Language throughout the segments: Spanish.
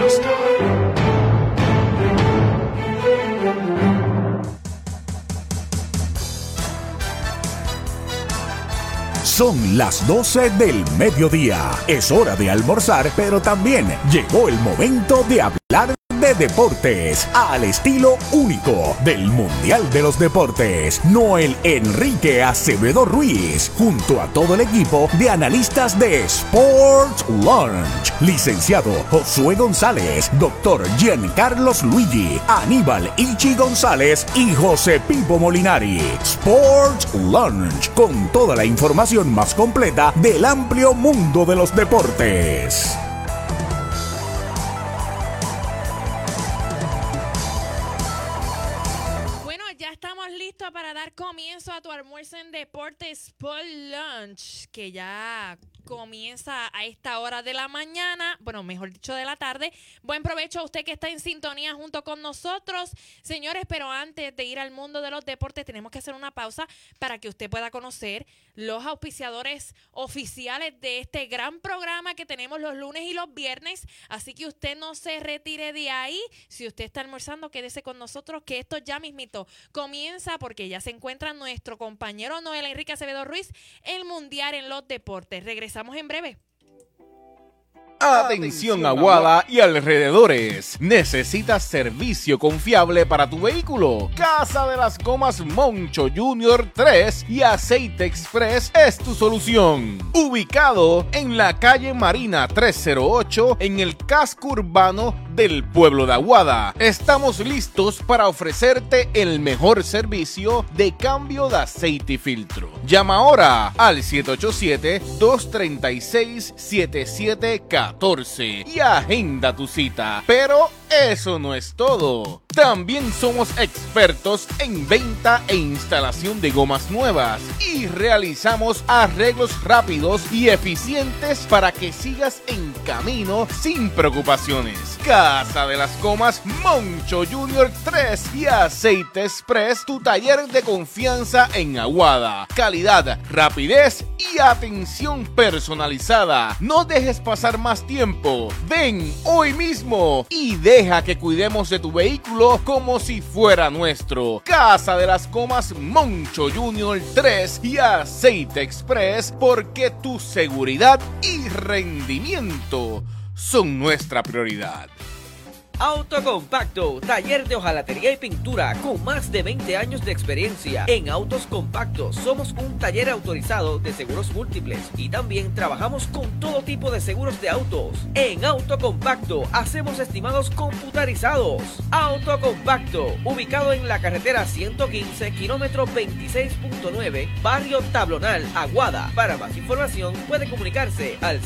Son las 12 del mediodía. Es hora de almorzar, pero también llegó el momento de hablar de deportes al estilo único del Mundial de los Deportes. Noel Enrique Acevedo Ruiz, junto a todo el equipo de analistas de Sports Lunch. Licenciado Josué González, Dr. Giancarlos Luigi, Aníbal Ichi González y José Pipo Molinari. Sports Lunch, con toda la información más completa del amplio mundo de los deportes. Listo para dar comienzo a tu almuerzo en Deportes Sport Lunch, que ya comienza a esta hora de la mañana, bueno, mejor dicho de la tarde. Buen provecho a usted que está en sintonía junto con nosotros, señores, pero antes de ir al mundo de los deportes tenemos que hacer una pausa para que usted pueda conocer los auspiciadores oficiales de este gran programa que tenemos los lunes y los viernes, así que usted no se retire de ahí. Si usted está almorzando, quédese con nosotros, que esto ya mismito comienza, porque ya se encuentra nuestro compañero Noel Enrique Acevedo Ruiz, el Mundial en los Deportes. Regresamos en breve. Atención Aguada y alrededores. ¿Necesitas servicio confiable para tu vehículo? Casa de las Gomas Moncho Junior 3 y Aceite Express es tu solución. Ubicado en la calle Marina 308 en el casco urbano del pueblo de Aguada. Estamos listos para ofrecerte el mejor servicio de cambio de aceite y filtro. Llama ahora al 787-236-7714 y agenda tu cita. Pero eso no es todo. También somos expertos en venta e instalación de gomas nuevas y realizamos arreglos rápidos y eficientes para que sigas en camino sin preocupaciones. Casa de las Gomas Moncho Junior 3 y Aceite Express, tu taller de confianza en Aguada. Calidad, rapidez y atención personalizada. No dejes pasar más tiempo. Ven hoy mismo y deja que cuidemos de tu vehículo como si fuera nuestro. Casa de las Gomas Moncho Junior 3 y Aceite Express, porque tu seguridad y rendimiento son nuestra prioridad. Autocompacto, taller de hojalatería y pintura con más de 20 años de experiencia. En Autos Compactos somos un taller autorizado de seguros múltiples y también trabajamos con todo tipo de seguros de autos. En Autocompacto hacemos estimados computarizados. Autocompacto, ubicado en la carretera 115, kilómetro 26.9, barrio Tablonal, Aguada. Para más información puede comunicarse al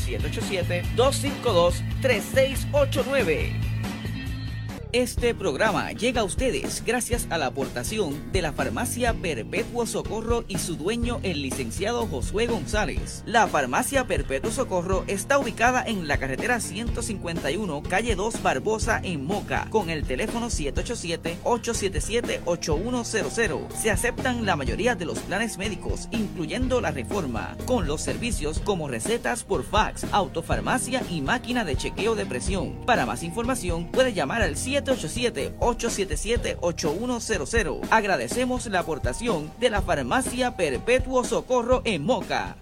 787-252-3689. Este programa llega a ustedes gracias a la aportación de la Farmacia Perpetuo Socorro y su dueño, el licenciado Josué González. La Farmacia Perpetuo Socorro está ubicada en la carretera 151, calle 2 Barbosa, en Moca, con el teléfono 787-877-8100. Se aceptan la mayoría de los planes médicos, incluyendo la Reforma, con los servicios como recetas por fax, autofarmacia y máquina de chequeo de presión. Para más información puede llamar al 787-877-8100. Agradecemos la aportación de la Farmacia Perpetuo Socorro en Moca.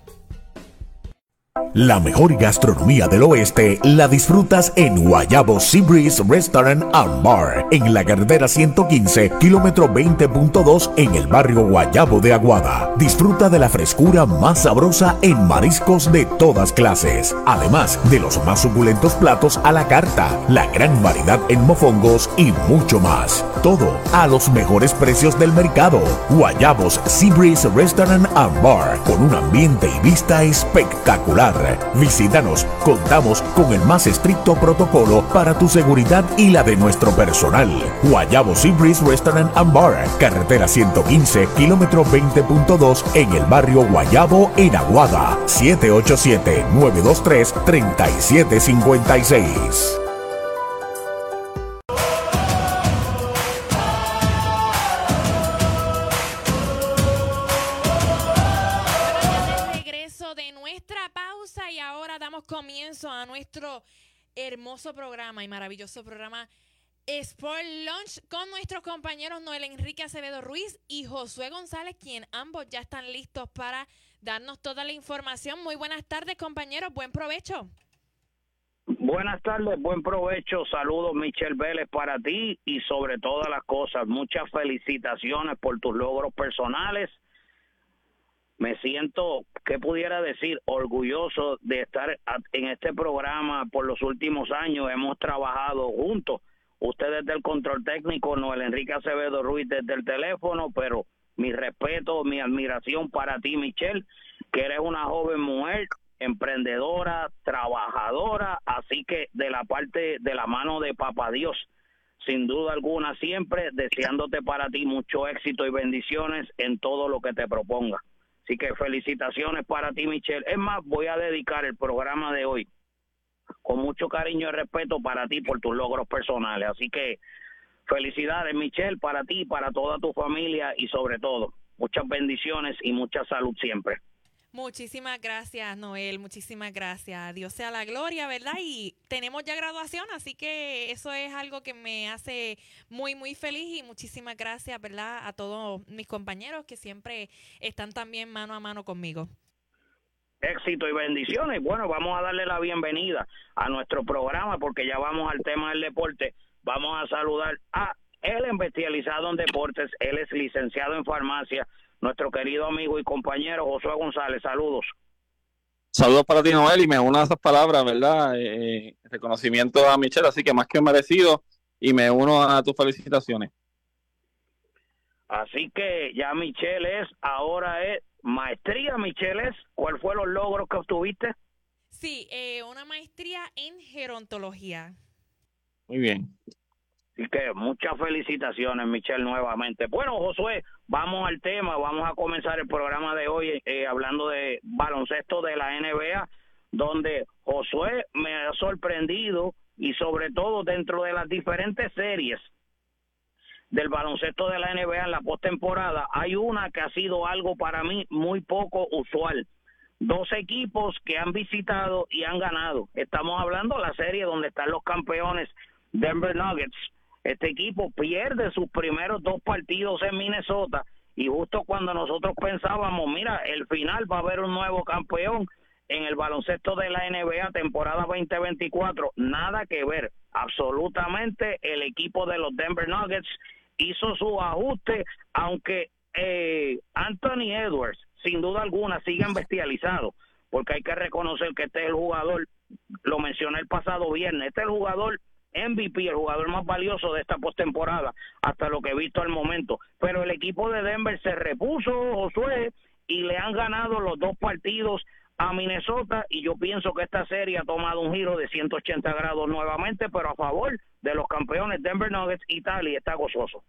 La mejor gastronomía del oeste la disfrutas en Guayabo Sea Breeze Restaurant and Bar, en la carretera 115, kilómetro 20.2, en el barrio Guayabo de Aguada. Disfruta de la frescura más sabrosa en mariscos de todas clases, además de los más suculentos platos a la carta, la gran variedad en mofongos y mucho más. Todo a los mejores precios del mercado. Guayabos Sea Breeze Restaurant and Bar, con un ambiente y vista espectacular. Visítanos, contamos con el más estricto protocolo para tu seguridad y la de nuestro personal. Guayabo Sea Breeze Restaurant and Bar, carretera 115, kilómetro 20.2, en el barrio Guayabo, en Aguada. 787-923-3756. Comienzo a nuestro hermoso programa y maravilloso programa Sport Lunch con nuestros compañeros Noel Enrique Acevedo Ruiz y Josué González, quien ambos ya están listos para darnos toda la información. Muy buenas tardes, compañeros. Buen provecho. Buenas tardes, buen provecho. Saludos, Michelle Vélez, para ti y sobre todas las cosas, muchas felicitaciones por tus logros personales. Me siento, ¿qué pudiera decir? Orgulloso de estar en este programa por los últimos años. Hemos trabajado juntos. Ustedes del control técnico, Noel Enrique Acevedo Ruiz desde el teléfono, pero mi respeto, mi admiración para ti, Michelle, que eres una joven mujer, emprendedora, trabajadora, así que de la parte, de la mano de Papá Dios, sin duda alguna, siempre deseándote para ti mucho éxito y bendiciones en todo lo que te proponga. Así que felicitaciones para ti, Michelle. Es más, voy a dedicar el programa de hoy con mucho cariño y respeto para ti por tus logros personales. Así que felicidades, Michelle, para ti, para toda tu familia y sobre todo, muchas bendiciones y mucha salud siempre. Muchísimas gracias, Noel. Muchísimas gracias. Dios sea la gloria, ¿verdad? Y tenemos ya graduación, así que eso es algo que me hace muy, muy feliz. Y muchísimas gracias, ¿verdad? A todos mis compañeros que siempre están también mano a mano conmigo. Éxito y bendiciones. Bueno, vamos a darle la bienvenida a nuestro programa porque ya vamos al tema del deporte. Vamos a saludar a el especializado en deportes. Él es licenciado en farmacia, nuestro querido amigo y compañero Josué González. Saludos. Saludos para ti, Noel, y me uno a esas palabras, ¿verdad? Reconocimiento a Michelle, así que más que merecido, y me uno a tus felicitaciones. Así que ya Michelle ahora es maestría, Michelle. ¿Cuál fue los logros que obtuviste? Sí, una maestría en gerontología. Muy bien. Así que muchas felicitaciones, Michelle, nuevamente. Bueno, Josué, vamos al tema. Vamos a comenzar el programa de hoy hablando de baloncesto de la NBA, donde Josué me ha sorprendido y sobre todo dentro de las diferentes series del baloncesto de la NBA en la postemporada, hay una que ha sido algo para mí muy poco usual. 2 equipos que han visitado y han ganado. Estamos hablando de la serie donde están los campeones Denver Nuggets. Este equipo pierde sus primeros 2 partidos en Minnesota y justo cuando nosotros pensábamos, mira, el final va a haber un nuevo campeón en el baloncesto de la NBA temporada 2024, nada que ver. Absolutamente el equipo de los Denver Nuggets hizo su ajuste, aunque Anthony Edwards, sin duda alguna, sigue bestializado, porque hay que reconocer que este es el jugador, lo mencioné el pasado viernes, este es el jugador MVP, el jugador más valioso de esta postemporada, hasta lo que he visto al momento. Pero el equipo de Denver se repuso, Josué, y le han ganado los 2 partidos a Minnesota, y yo pienso que esta serie ha tomado un giro de 180 grados nuevamente, pero a favor de los campeones Denver Nuggets. Italia está gozoso.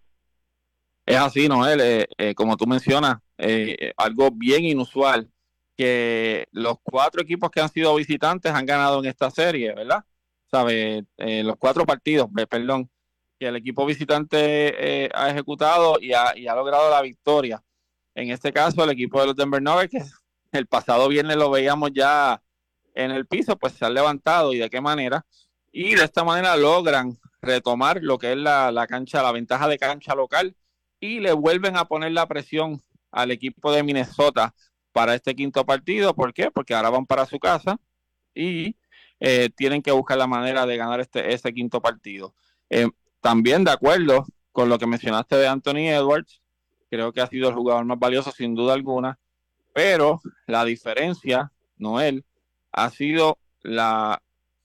Es así, Noel, como tú mencionas, algo bien inusual, que los 4 equipos que han sido visitantes han ganado en esta serie, ¿verdad? ¿Sabe? Los 4 partidos, perdón, que el equipo visitante ha ejecutado y ha logrado la victoria. En este caso, el equipo de los Denver Nuggets, que el pasado viernes lo veíamos ya en el piso, pues se han levantado, y de qué manera, y de esta manera logran retomar lo que es la cancha, la ventaja de cancha local, y le vuelven a poner la presión al equipo de Minnesota para este 5º partido. ¿Por qué? Porque ahora van para su casa y tienen que buscar la manera de ganar ese 5º partido. También de acuerdo con lo que mencionaste de Anthony Edwards, creo que ha sido el jugador más valioso sin duda alguna, pero la diferencia, Noel, ha sido la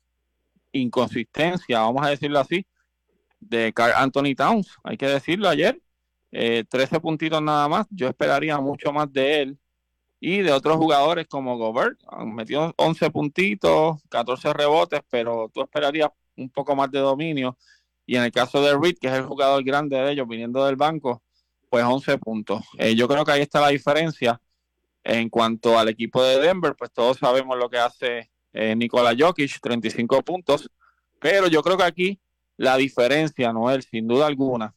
inconsistencia, vamos a decirlo así, de Karl Anthony Towns. Hay que decirlo, ayer 13 puntitos nada más. Yo esperaría mucho más de él y de otros jugadores como Gobert. Han metido 11 puntitos, 14 rebotes, pero tú esperarías un poco más de dominio. Y en el caso de Reed, que es el jugador grande de ellos viniendo del banco, pues 11 puntos. Yo creo que ahí está la diferencia. En cuanto al equipo de Denver, pues todos sabemos lo que hace Nikola Jokic, 35 puntos, pero yo creo que aquí la diferencia, Noel, sin duda alguna,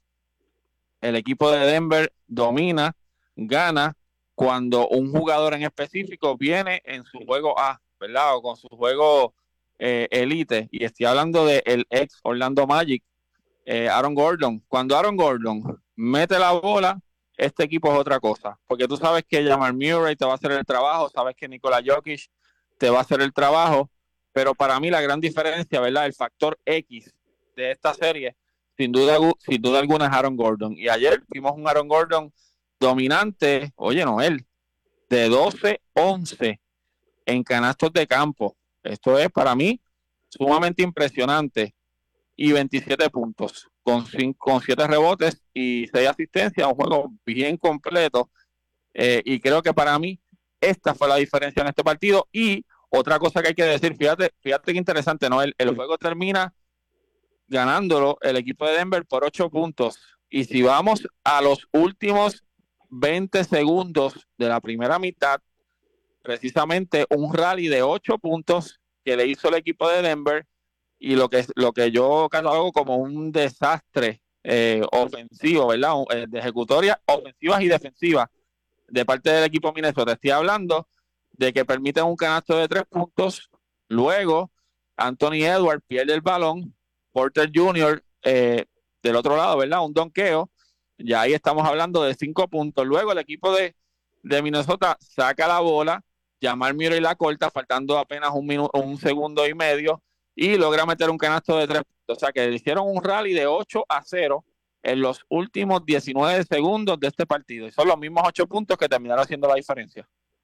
el equipo de Denver domina, gana cuando un jugador en específico viene en su juego A, ¿verdad? O con su juego elite, y estoy hablando de el ex Orlando Magic, Aaron Gordon. Cuando Aaron Gordon mete la bola, este equipo es otra cosa, porque tú sabes que Jamal Murray te va a hacer el trabajo, sabes que Nikola Jokic te va a hacer el trabajo, pero para mí la gran diferencia, ¿verdad? El factor X de esta serie, sin duda alguna, es Aaron Gordon. Y ayer vimos un Aaron Gordon dominante, oye, Noel, de 12-11 en canastos de campo. Esto es para mí sumamente impresionante. Y 27 puntos, con 7 rebotes y 6 asistencias, un juego bien completo. Y creo que para mí esta fue la diferencia en este partido. Y otra cosa que hay que decir, fíjate que interesante, ¿no? El juego termina ganándolo el equipo de Denver por 8 puntos. Y si vamos a los últimos 20 segundos de la primera mitad, precisamente un rally de 8 puntos que le hizo el equipo de Denver, y lo que yo catalogo como un desastre ofensivo, ¿verdad? De ejecutorias ofensivas y defensivas de parte del equipo Minnesota. Estoy hablando de que permiten un canasto de 3 puntos, luego Anthony Edwards pierde el balón, Porter Jr. Del otro lado, ¿verdad? Un donqueo, y ahí estamos hablando de 5 puntos. Luego el equipo de Minnesota saca la bola, Jamal Murray la corta, faltando apenas un segundo y medio, y logra meter un canasto de 3 puntos. O sea que le hicieron un rally de 8-0 en los últimos 19 segundos de este partido. Y son los mismos 8 puntos que terminaron haciendo la diferencia.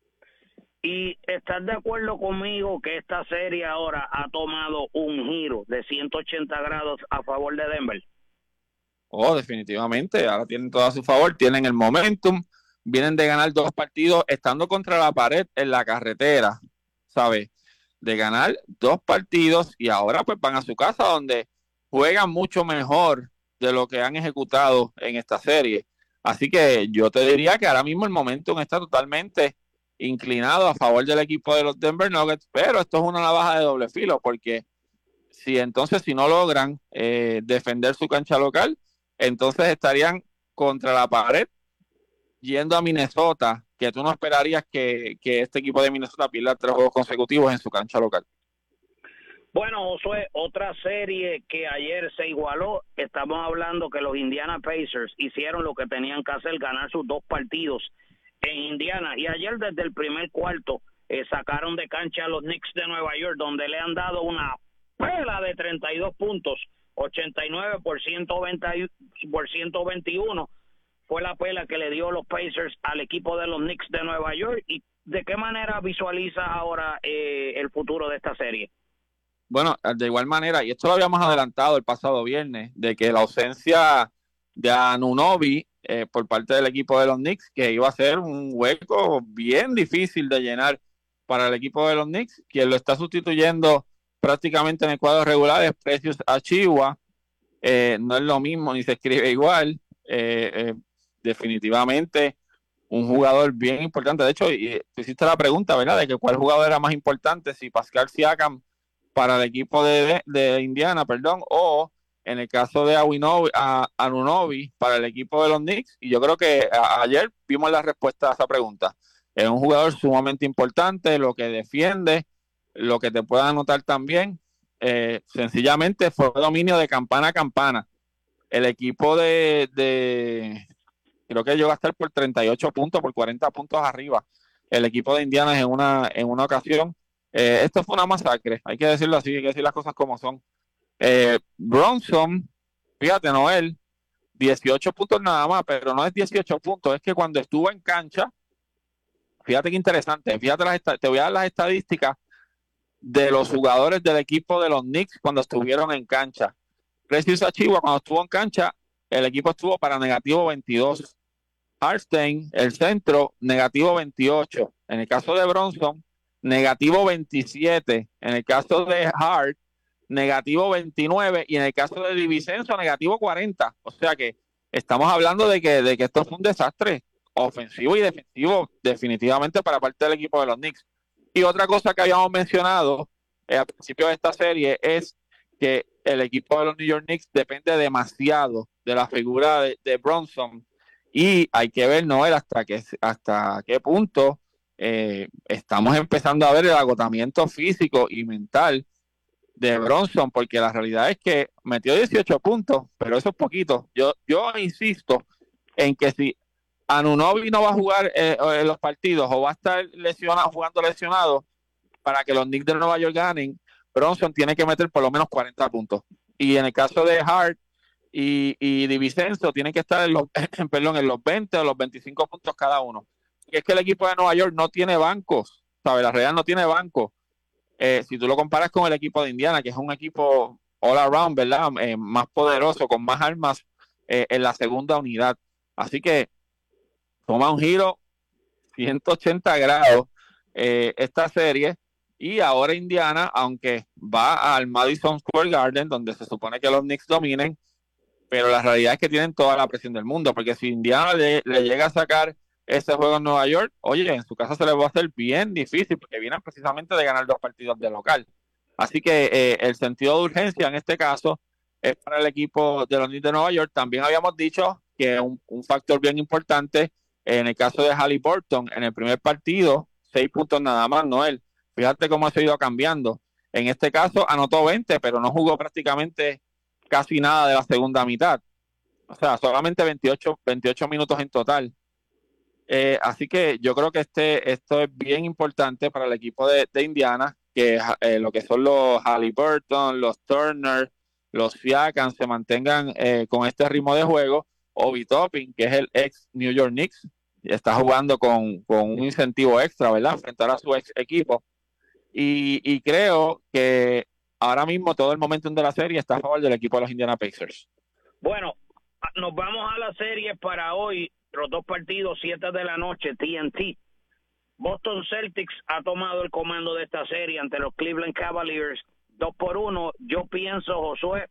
¿Y estás de acuerdo conmigo que esta serie ahora ha tomado un giro de 180 grados a favor de Denver? Oh, definitivamente. Ahora tienen todo a su favor, tienen el momentum, vienen de ganar 2 partidos estando contra la pared en la carretera, ¿sabes? De ganar 2 partidos y ahora pues van a su casa donde juegan mucho mejor de lo que han ejecutado en esta serie. Así que yo te diría que ahora mismo el momentum está totalmente inclinado a favor del equipo de los Denver Nuggets, pero esto es una navaja de doble filo, porque si no logran defender su cancha local, entonces estarían contra la pared yendo a Minnesota, que tú no esperarías que este equipo de Minnesota pierda 3 juegos consecutivos en su cancha local. Bueno, Josué, otra serie que ayer se igualó, estamos hablando que los Indiana Pacers hicieron lo que tenían que hacer, ganar sus 2 partidos en Indiana, y ayer desde el primer cuarto sacaron de cancha a los Knicks de Nueva York, donde le han dado una pela de 32 puntos, 89 por 121 fue la pela que le dio los Pacers al equipo de los Knicks de Nueva York. ¿Y de qué manera visualizas ahora el futuro de esta serie? Bueno, de igual manera, y esto lo habíamos adelantado el pasado viernes, de que la ausencia de Anunoby por parte del equipo de los Knicks, que iba a ser un hueco bien difícil de llenar para el equipo de los Knicks, quien lo está sustituyendo prácticamente en el cuadro regular es Precious Achiuwa. No es lo mismo, ni se escribe igual. Definitivamente un jugador bien importante. De hecho, y tú hiciste la pregunta, ¿verdad?, de que cuál jugador era más importante, si Pascal Siakam para el equipo de Indiana, o en el caso de Anunoby para el equipo de los Knicks. Y yo creo que ayer vimos la respuesta a esa pregunta. Es un jugador sumamente importante, lo que defiende, lo que te pueda anotar también. Sencillamente fue dominio de campana a campana. El equipo creo que llegó a estar por 38 puntos, por 40 puntos arriba. El equipo de Indiana en una ocasión. Esto fue una masacre, hay que decirlo así, hay que decir las cosas como son. Bronson, fíjate, Noel, 18 puntos nada más, pero no es 18 puntos, es que cuando estuvo en cancha, fíjate qué interesante, te voy a dar las estadísticas de los jugadores del equipo de los Knicks cuando estuvieron en cancha. Precious Achiuwa, cuando estuvo en cancha, el equipo estuvo para negativo 22. Hartenstein, el centro, negativo 28. En el caso de Bronson, negativo 27. En el caso de Hart, negativo 29. Y en el caso de DiVincenzo, negativo 40. O sea que estamos hablando de que esto fue un desastre ofensivo y defensivo definitivamente para parte del equipo de los Knicks. Y otra cosa que habíamos mencionado al principio de esta serie es que el equipo de los New York Knicks depende demasiado de la figura de Bronson, y hay que ver, Noel, hasta qué punto estamos empezando a ver el agotamiento físico y mental de Bronson, porque la realidad es que metió 18 puntos, pero eso es poquito. Yo insisto en que si Anunoby no va a jugar en los partidos o va a estar jugando lesionado para que los Knicks de Nueva York ganen, Bronson tiene que meter por lo menos 40 puntos. Y en el caso de Hart y Di Vincenzo, tienen que estar en los, en los 20 o los 25 puntos cada uno. Y es que el equipo de Nueva York no tiene bancos, ¿sabes? La Real no tiene bancos. Si tú lo comparas con el equipo de Indiana, que es un equipo all around, ¿verdad? Más poderoso, con más armas en la segunda unidad. Así que toma un giro 180 grados esta serie, y ahora Indiana, aunque va al Madison Square Garden, donde se supone que los Knicks dominen, pero la realidad es que tienen toda la presión del mundo, porque si Indiana le llega a sacar ese juego en Nueva York, oye, en su casa se les va a hacer bien difícil, porque vienen precisamente de ganar 2 partidos de local. Así que el sentido de urgencia en este caso es para el equipo de los Knicks de Nueva York. También habíamos dicho que un factor bien importante en el caso de Haliburton, en el primer partido, 6 puntos nada más, Noel. Fíjate cómo se ha ido cambiando. En este caso anotó 20, pero no jugó prácticamente casi nada de la segunda mitad. O sea, solamente 28 minutos en total. Así que yo creo que esto es bien importante para el equipo de Indiana, que lo que son los Haliburton, los Turner, los Siakam se mantengan con este ritmo de juego. Obi Toppin, que es el ex New York Knicks, está jugando con un incentivo extra, ¿verdad? Enfrentar a su ex equipo. Y creo que ahora mismo todo el momentum de la serie está a favor del equipo de los Indiana Pacers. Bueno, nos vamos a la serie para hoy. Los 2 partidos, 7 de la noche, TNT. Boston Celtics ha tomado el comando de esta serie ante los Cleveland Cavaliers 2-1. Yo pienso, Josué,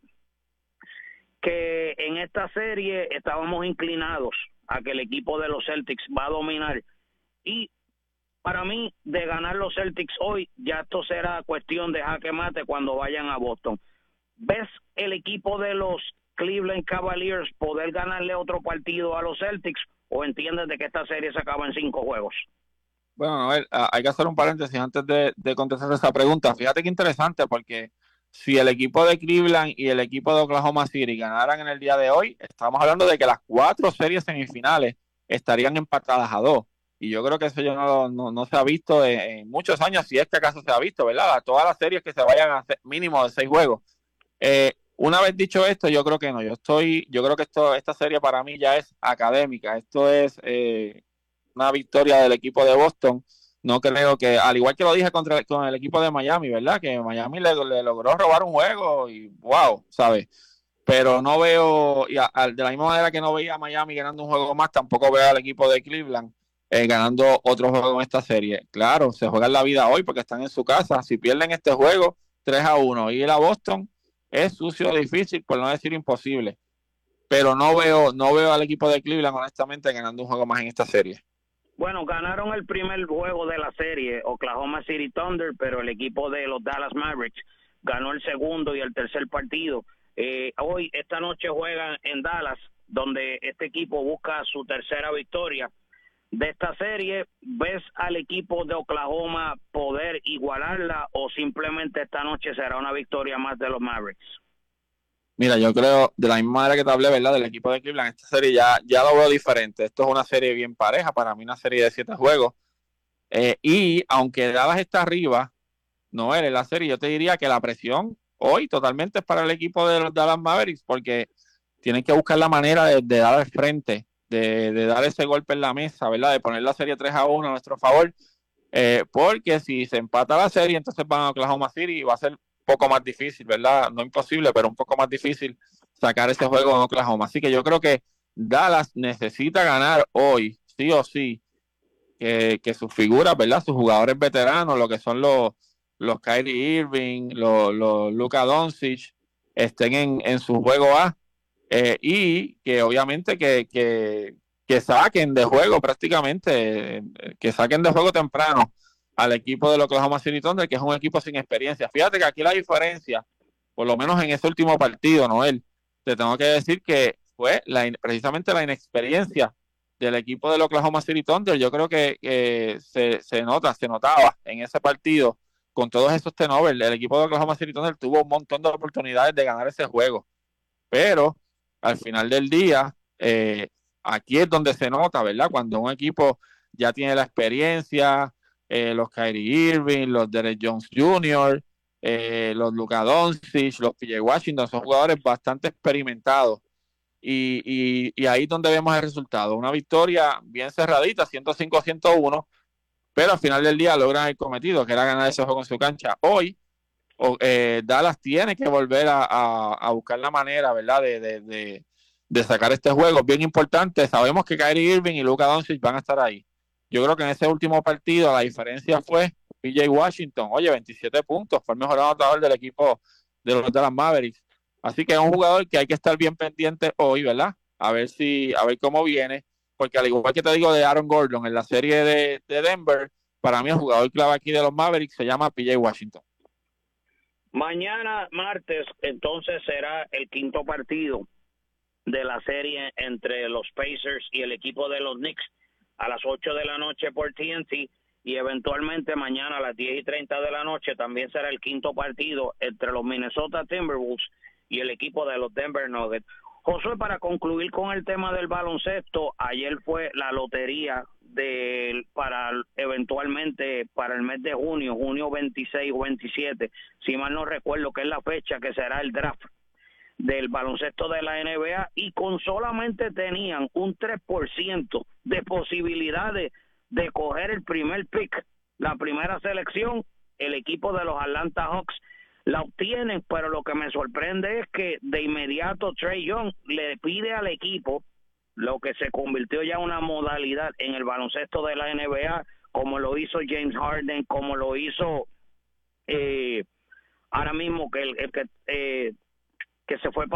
que en esta serie estábamos inclinados a que el equipo de los Celtics va a dominar. Y para mí, de ganar los Celtics hoy, ya esto será cuestión de jaque mate cuando vayan a Boston. ¿Ves el equipo de los Cleveland Cavaliers poder ganarle otro partido a los Celtics, o entiendes de que esta serie se acaba en 5 juegos? Bueno, Noel, hay que hacer un paréntesis antes de contestar esa pregunta. Fíjate qué interesante, porque si el equipo de Cleveland y el equipo de Oklahoma City ganaran en el día de hoy, estamos hablando de que las 4 series semifinales estarían empatadas a 2. Y yo creo que eso ya no se ha visto en muchos años, si es que acaso se ha visto, ¿verdad? Todas las series que se vayan a hacer mínimo de 6 juegos. Una vez dicho esto, yo creo que no. Yo creo que esta serie para mí ya es académica. Esto es una victoria del equipo de Boston. No creo que, al igual que lo dije con el equipo de Miami, ¿verdad? Que Miami le logró robar un juego y wow, ¿sabes? Pero no veo, de la misma manera que no veía a Miami ganando un juego más, tampoco veo al equipo de Cleveland ganando otro juego en esta serie. Claro, se juegan la vida hoy porque están en su casa. Si pierden este juego, 3-1, ir a Boston es sucio, difícil, por no decir imposible. Pero no veo al equipo de Cleveland, honestamente, ganando un juego más en esta serie. Bueno, ganaron el primer juego de la serie, Oklahoma City Thunder, pero el equipo de los Dallas Mavericks ganó el segundo y el tercer partido. Hoy, esta noche juegan en Dallas, donde este equipo busca su tercera victoria de esta serie. ¿Ves al equipo de Oklahoma poder igualarla, o simplemente esta noche será una victoria más de los Mavericks? Mira, yo creo, de la misma manera que te hablé, ¿verdad?, del equipo de Cleveland, esta serie ya lo veo diferente. Esto es una serie bien pareja, para mí una serie de 7 juegos. Y aunque Dallas está arriba, no en la serie, yo te diría que la presión hoy totalmente es para el equipo de los Dallas Mavericks, porque tienen que buscar la manera de dar el frente, de dar ese golpe en la mesa, ¿verdad?, de poner la serie 3-1 a nuestro favor, porque si se empata la serie, entonces van a Oklahoma City y va a ser poco más difícil, ¿verdad? No imposible, pero un poco más difícil sacar ese juego en Oklahoma. Así que yo creo que Dallas necesita ganar hoy, sí o sí, que sus figuras, ¿verdad? Sus jugadores veteranos, lo que son los Kyrie Irving, los Luka Doncic, estén en su juego A, y que obviamente que saquen de juego prácticamente, que saquen de juego temprano al equipo de los Oklahoma City Thunder, que es un equipo sin experiencia. Fíjate que aquí la diferencia, por lo menos en ese último partido, Noel, te tengo que decir que fue precisamente la inexperiencia del equipo del Oklahoma City Thunder. Yo creo que se notaba en ese partido con todos esos turnovers, el equipo de Oklahoma City Thunder tuvo un montón de oportunidades de ganar ese juego. Pero al final del día, aquí es donde se nota, ¿verdad? Cuando un equipo ya tiene la experiencia, los Kyrie Irving, los Derek Jones Jr., los Luka Doncic, los PJ Washington, son jugadores bastante experimentados. Y ahí es donde vemos el resultado. Una victoria bien cerradita, 105-101, pero al final del día logran el cometido, que era ganar ese juego en su cancha. Hoy, Dallas tiene que volver a buscar la manera, ¿verdad?, de sacar este juego. Bien importante, sabemos que Kyrie Irving y Luka Doncic van a estar ahí. Yo creo que en ese último partido la diferencia fue PJ Washington, 27 puntos, fue el mejor anotador del equipo de los Dallas Mavericks. Así que es un jugador que hay que estar bien pendiente hoy, ¿verdad? A ver cómo viene, porque al igual que te digo de Aaron Gordon en la serie de Denver, para mí el jugador clave aquí de los Mavericks se llama PJ Washington. Mañana, martes, entonces será el quinto partido de la serie entre los Pacers y el equipo de los Knicks a las 8 de la noche por TNT, y eventualmente mañana a las 10:30 de la noche también será el quinto partido entre los Minnesota Timberwolves y el equipo de los Denver Nuggets. Josué, para concluir con el tema del baloncesto, ayer fue la lotería para eventualmente para el mes de junio 26 o 27, si mal no recuerdo, que es la fecha que será el draft del baloncesto de la NBA, y con solamente tenían un 3% de posibilidades de coger el primer pick, la primera selección, el equipo de los Atlanta Hawks la obtienen, pero lo que me sorprende es que de inmediato Trae Young le pide al equipo lo que se convirtió ya en una modalidad en el baloncesto de la NBA, como lo hizo James Harden, como lo hizo ahora mismo que se fue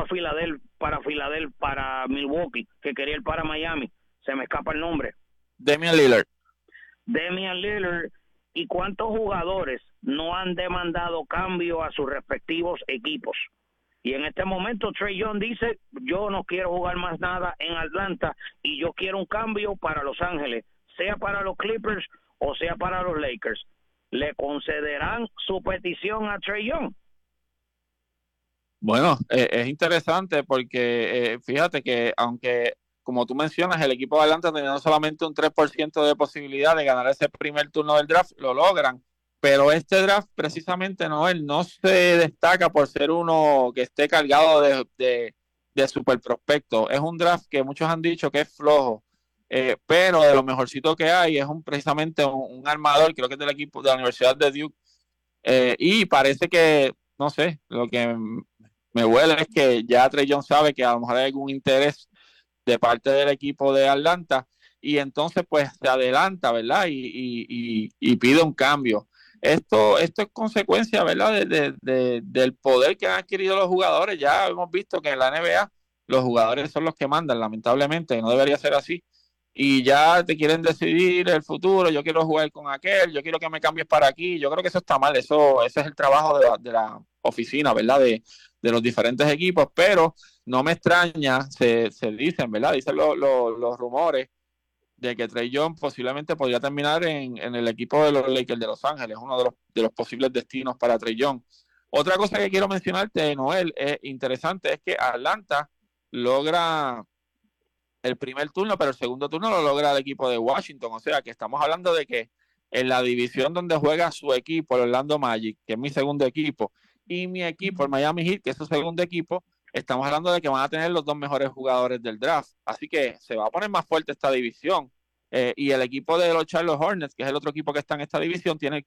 para Milwaukee, que quería ir para Miami, se me escapa el nombre. Damian Lillard. ¿Y cuántos jugadores no han demandado cambio a sus respectivos equipos? Y en este momento Trae Young dice, yo no quiero jugar más nada en Atlanta y yo quiero un cambio para Los Ángeles, sea para los Clippers o sea para los Lakers. ¿Le concederán su petición a Trae Young? Bueno, es interesante porque fíjate que aunque, como tú mencionas, el equipo de Atlanta teniendo solamente un 3% de posibilidad de ganar ese primer turno del draft, lo logran. Pero este draft precisamente no se destaca por ser uno que esté cargado de super prospectos. Es un draft que muchos han dicho que es flojo, pero de lo mejorcito que hay es precisamente un armador, creo que es del equipo de la Universidad de Duke, y parece que, no sé, lo que me huele es que ya Trae Young sabe que a lo mejor hay algún interés de parte del equipo de Atlanta, y entonces pues se adelanta, ¿verdad? Y pide un cambio. Esto es consecuencia, ¿verdad?, del poder que han adquirido los jugadores. Ya hemos visto que en la NBA los jugadores son los que mandan, lamentablemente, no debería ser así. Y ya te quieren decidir el futuro, yo quiero jugar con aquel, yo quiero que me cambies para aquí. Yo creo que eso está mal, ese es el trabajo de la oficina, ¿verdad?, de los diferentes equipos, pero no me extraña, se dicen, ¿verdad?, dicen los rumores de que Trae Young posiblemente podría terminar en el equipo de los Lakers de Los Ángeles, uno de los posibles destinos para Trae Young. Otra cosa que quiero mencionarte, Noel, es interesante, es que Atlanta logra el primer turno, pero el segundo turno lo logra el equipo de Washington. O sea que estamos hablando de que en la división donde juega su equipo, el Orlando Magic, que es mi segundo equipo, y mi equipo, el Miami Heat, que es su segundo equipo, estamos hablando de que van a tener los dos mejores jugadores del draft. Así que se va a poner más fuerte esta división. Y el equipo de los Charlotte Hornets, que es el otro equipo que está en esta división, tiene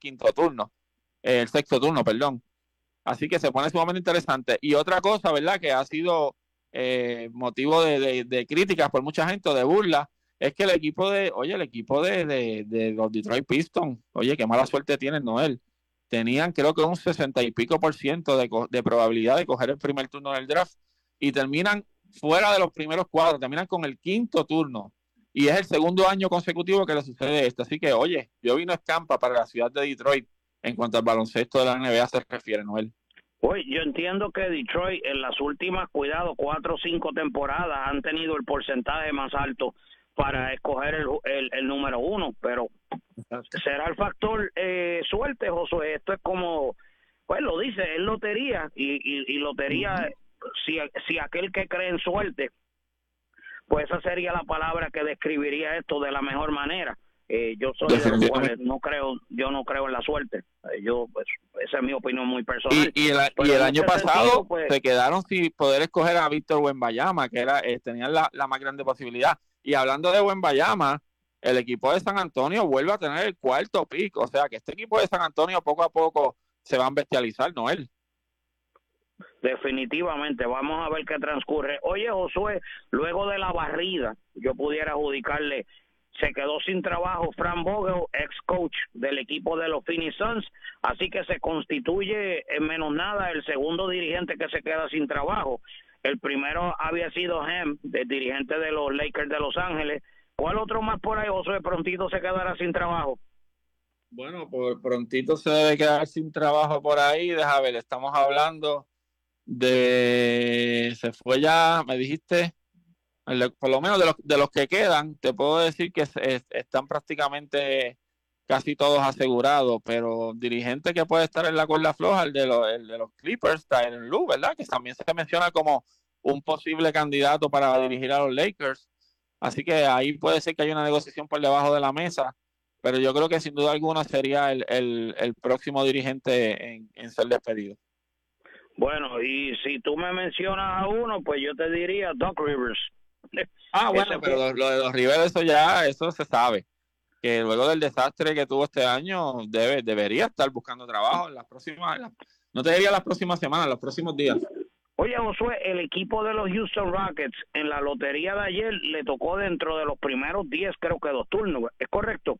el sexto turno, perdón. Así que se pone sumamente interesante. Y otra cosa, ¿verdad?, que ha sido motivo de críticas por mucha gente, o de burla, es que el equipo de los Detroit Pistons, qué mala suerte tienen, Noel. Tenían creo que un 60 y pico % de probabilidad de coger el primer turno del draft y terminan fuera de los primeros 4, terminan con el quinto turno. Y es el segundo año consecutivo que le sucede esto. Así que, yo vino escampa para la ciudad de Detroit en cuanto al baloncesto de la NBA se refiere, Noel. Yo entiendo que Detroit en las últimas, 4 o 5 temporadas han tenido el porcentaje más alto para escoger el número 1, pero será el factor suerte, Josué. Esto es como, pues lo dice, es lotería, y lotería, si aquel que cree en suerte, pues esa sería la palabra que describiría esto de la mejor manera. Yo soy de los cuales yo no creo en la suerte. Pues, esa es mi opinión muy personal. Y el año pasado se quedaron sin poder escoger a Víctor Wembanyama, que era tenían la más grande posibilidad. Y hablando de Wembanyama, el equipo de San Antonio vuelve a tener el 4º pick. O sea que este equipo de San Antonio poco a poco se va a bestializar, Noel. Definitivamente, vamos a ver qué transcurre. Oye, Josué, luego de la barrida, yo pudiera adjudicarle, se quedó sin trabajo Frank Vogel, ex coach del equipo de los Phoenix Suns, así que se constituye en menos nada el segundo dirigente que se queda sin trabajo. El primero había sido Hem, el dirigente de los Lakers de Los Ángeles. ¿Cuál otro más por ahí, Josué, prontito se quedará sin trabajo? Bueno, por prontito se debe quedar sin trabajo por ahí. Deja ver, estamos hablando se fue ya, me dijiste, por lo menos de los que quedan, te puedo decir que están prácticamente casi todos asegurados, pero dirigente que puede estar en la cuerda floja, el de los Clippers, Tyronn Lue, ¿verdad? Que también se menciona como un posible candidato para dirigir a los Lakers, así que ahí puede ser que haya una negociación por debajo de la mesa, pero yo creo que sin duda alguna sería el próximo dirigente en ser despedido. Bueno, y si tú me mencionas a uno, pues yo te diría Doc Rivers. Bueno, pero lo de los Rivers, eso se sabe. Que luego del desastre que tuvo este año, debería estar buscando trabajo en las próximas, no te diría las próximas semanas, los próximos días. Oye, Josué, el equipo de los Houston Rockets en la lotería de ayer le tocó dentro de los primeros 10, creo que 2 turnos, ¿es correcto?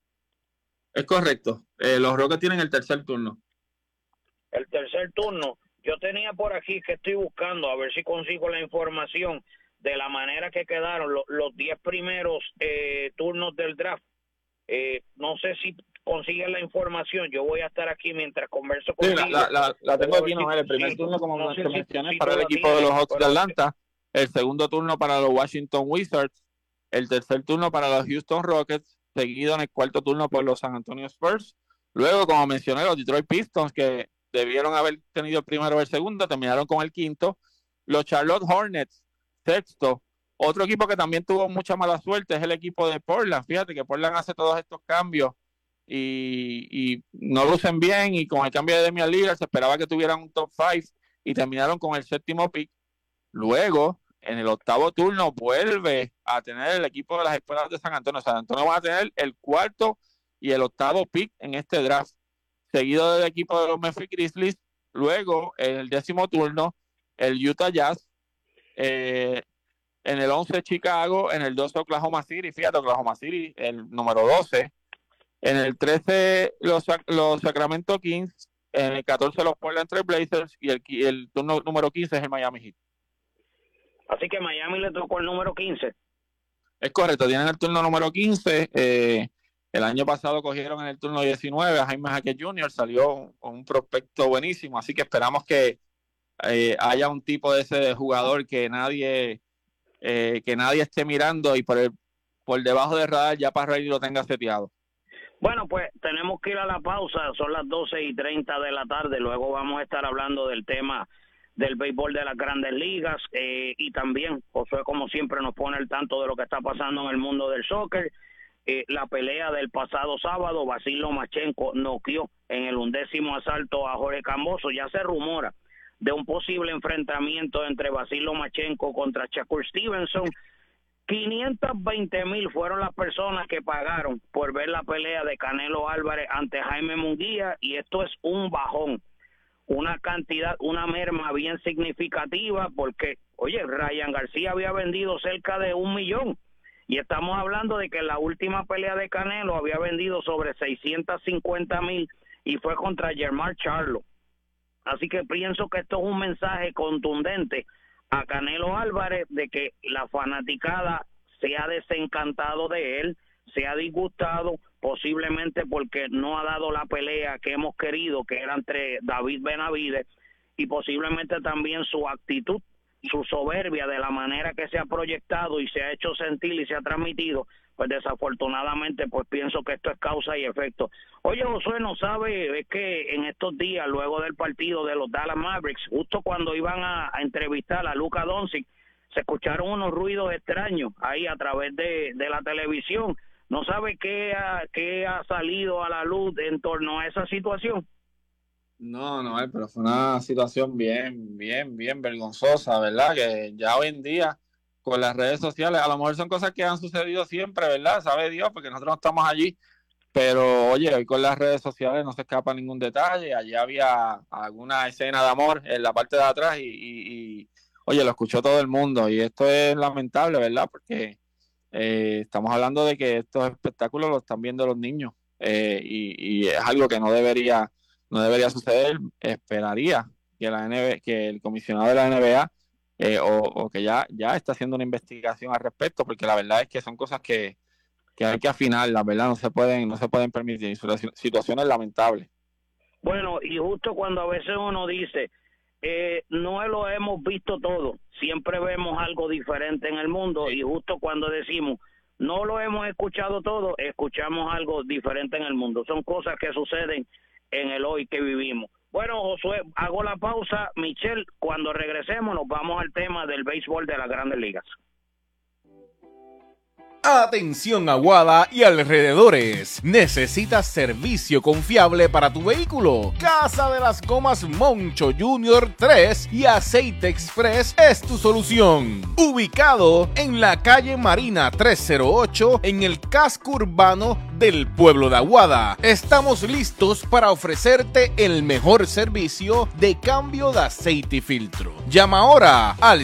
Es correcto. Los Rockets tienen el tercer turno. El tercer turno. Yo tenía por aquí que estoy buscando, a ver si consigo la información de la manera que quedaron los 10 primeros turnos del draft. No sé si consiguen la información. Yo voy a estar aquí mientras converso contigo. Sí, la tengo aquí, Noel. El primer turno, como mencioné, para el equipo de los Hawks de Atlanta. El segundo turno para los Washington Wizards. El tercer turno para los Houston Rockets. Seguido en el cuarto turno por los San Antonio Spurs. Luego, como mencioné, los Detroit Pistons, que debieron haber tenido el primero o el segundo, terminaron con el quinto. Los Charlotte Hornets, sexto. Otro equipo que también tuvo mucha mala suerte es el equipo de Portland. Fíjate que Portland hace todos estos cambios y no lucen bien, y con el cambio de Damian Lillard se esperaba que tuvieran un top 5 y terminaron con el séptimo pick. Luego, en el octavo turno, vuelve a tener el equipo de las escuelas de San Antonio. San Antonio va a tener el cuarto y el octavo pick en este draft, seguido del equipo de los Memphis Grizzlies. Luego, en el décimo turno, el Utah Jazz. En el 11 Chicago, en el 12 Oklahoma City, fíjate, Oklahoma City, el número 12. En el 13 los Sacramento Kings, en el 14 los Portland Trail Blazers y el turno número 15 es el Miami Heat. Así que Miami le tocó el número 15. Es correcto, tienen el turno número 15. El año pasado cogieron en el turno 19 a Jaime Jaquet Jr., salió con un prospecto buenísimo, así que esperamos que haya un tipo de ese jugador que nadie esté mirando y por debajo del radar ya para Riley lo tenga seteado. Bueno, pues tenemos que ir a la pausa, son las 12:30 de la tarde, luego vamos a estar hablando del tema del béisbol de las Grandes Ligas, y también Josué, como siempre, nos pone al tanto de lo que está pasando en el mundo del soccer. La pelea del pasado sábado, Vasil Lomachenko noqueó en el 11º asalto a Jorge Camboso. Ya se rumora de un posible enfrentamiento entre Vasil Lomachenko contra Shakur Stevenson. 520,000 fueron las personas que pagaron por ver la pelea de Canelo Álvarez ante Jaime Munguía, y esto es un bajón, una cantidad, una merma bien significativa, porque, oye, Ryan García había vendido cerca de 1 millón, y estamos hablando de que la última pelea de Canelo había vendido sobre 650,000 y fue contra Germán Charlo. Así que pienso que esto es un mensaje contundente a Canelo Álvarez de que la fanaticada se ha desencantado de él, se ha disgustado, posiblemente porque no ha dado la pelea que hemos querido, que era entre David Benavides, y posiblemente también su actitud su soberbia de la manera que se ha proyectado y se ha hecho sentir y se ha transmitido, pues desafortunadamente pues pienso que esto es causa y efecto. Oye, Josué, no sabe, es que en estos días, luego del partido de los Dallas Mavericks, justo cuando iban a entrevistar a Luka Doncic, se escucharon unos ruidos extraños ahí a través de la televisión. ¿No sabe qué ha salido a la luz en torno a esa situación? No, pero fue una situación bien vergonzosa, ¿verdad? Que ya hoy en día, con las redes sociales, a lo mejor son cosas que han sucedido siempre, ¿verdad? Sabe Dios, porque nosotros no estamos allí. Pero, oye, hoy con las redes sociales no se escapa ningún detalle. Allí había alguna escena de amor en la parte de atrás y oye, lo escuchó todo el mundo. Y esto es lamentable, ¿verdad? Porque estamos hablando de que estos espectáculos los están viendo los niños y es algo que no debería suceder. Esperaría que la NBA, que el comisionado de la NBA o que ya está haciendo una investigación al respecto, porque la verdad es que son cosas que hay que afinar, la verdad no se pueden permitir, situaciones lamentables. Bueno, y justo cuando a veces uno dice no lo hemos visto todo, siempre vemos algo diferente en el mundo, y justo cuando decimos no lo hemos escuchado todo, escuchamos algo diferente en el mundo. Son cosas que suceden en el hoy que vivimos. Bueno, Josué, hago la pausa. Michelle, cuando regresemos nos vamos al tema del béisbol de las Grandes Ligas. Atención Aguada y alrededores. ¿Necesitas servicio confiable para tu vehículo? Casa de las Gomas Moncho Jr. 3 y Aceite Express es tu solución. Ubicado en la calle Marina 308 en el casco urbano del pueblo de Aguada. Estamos listos para ofrecerte el mejor servicio de cambio de aceite y filtro. Llama ahora al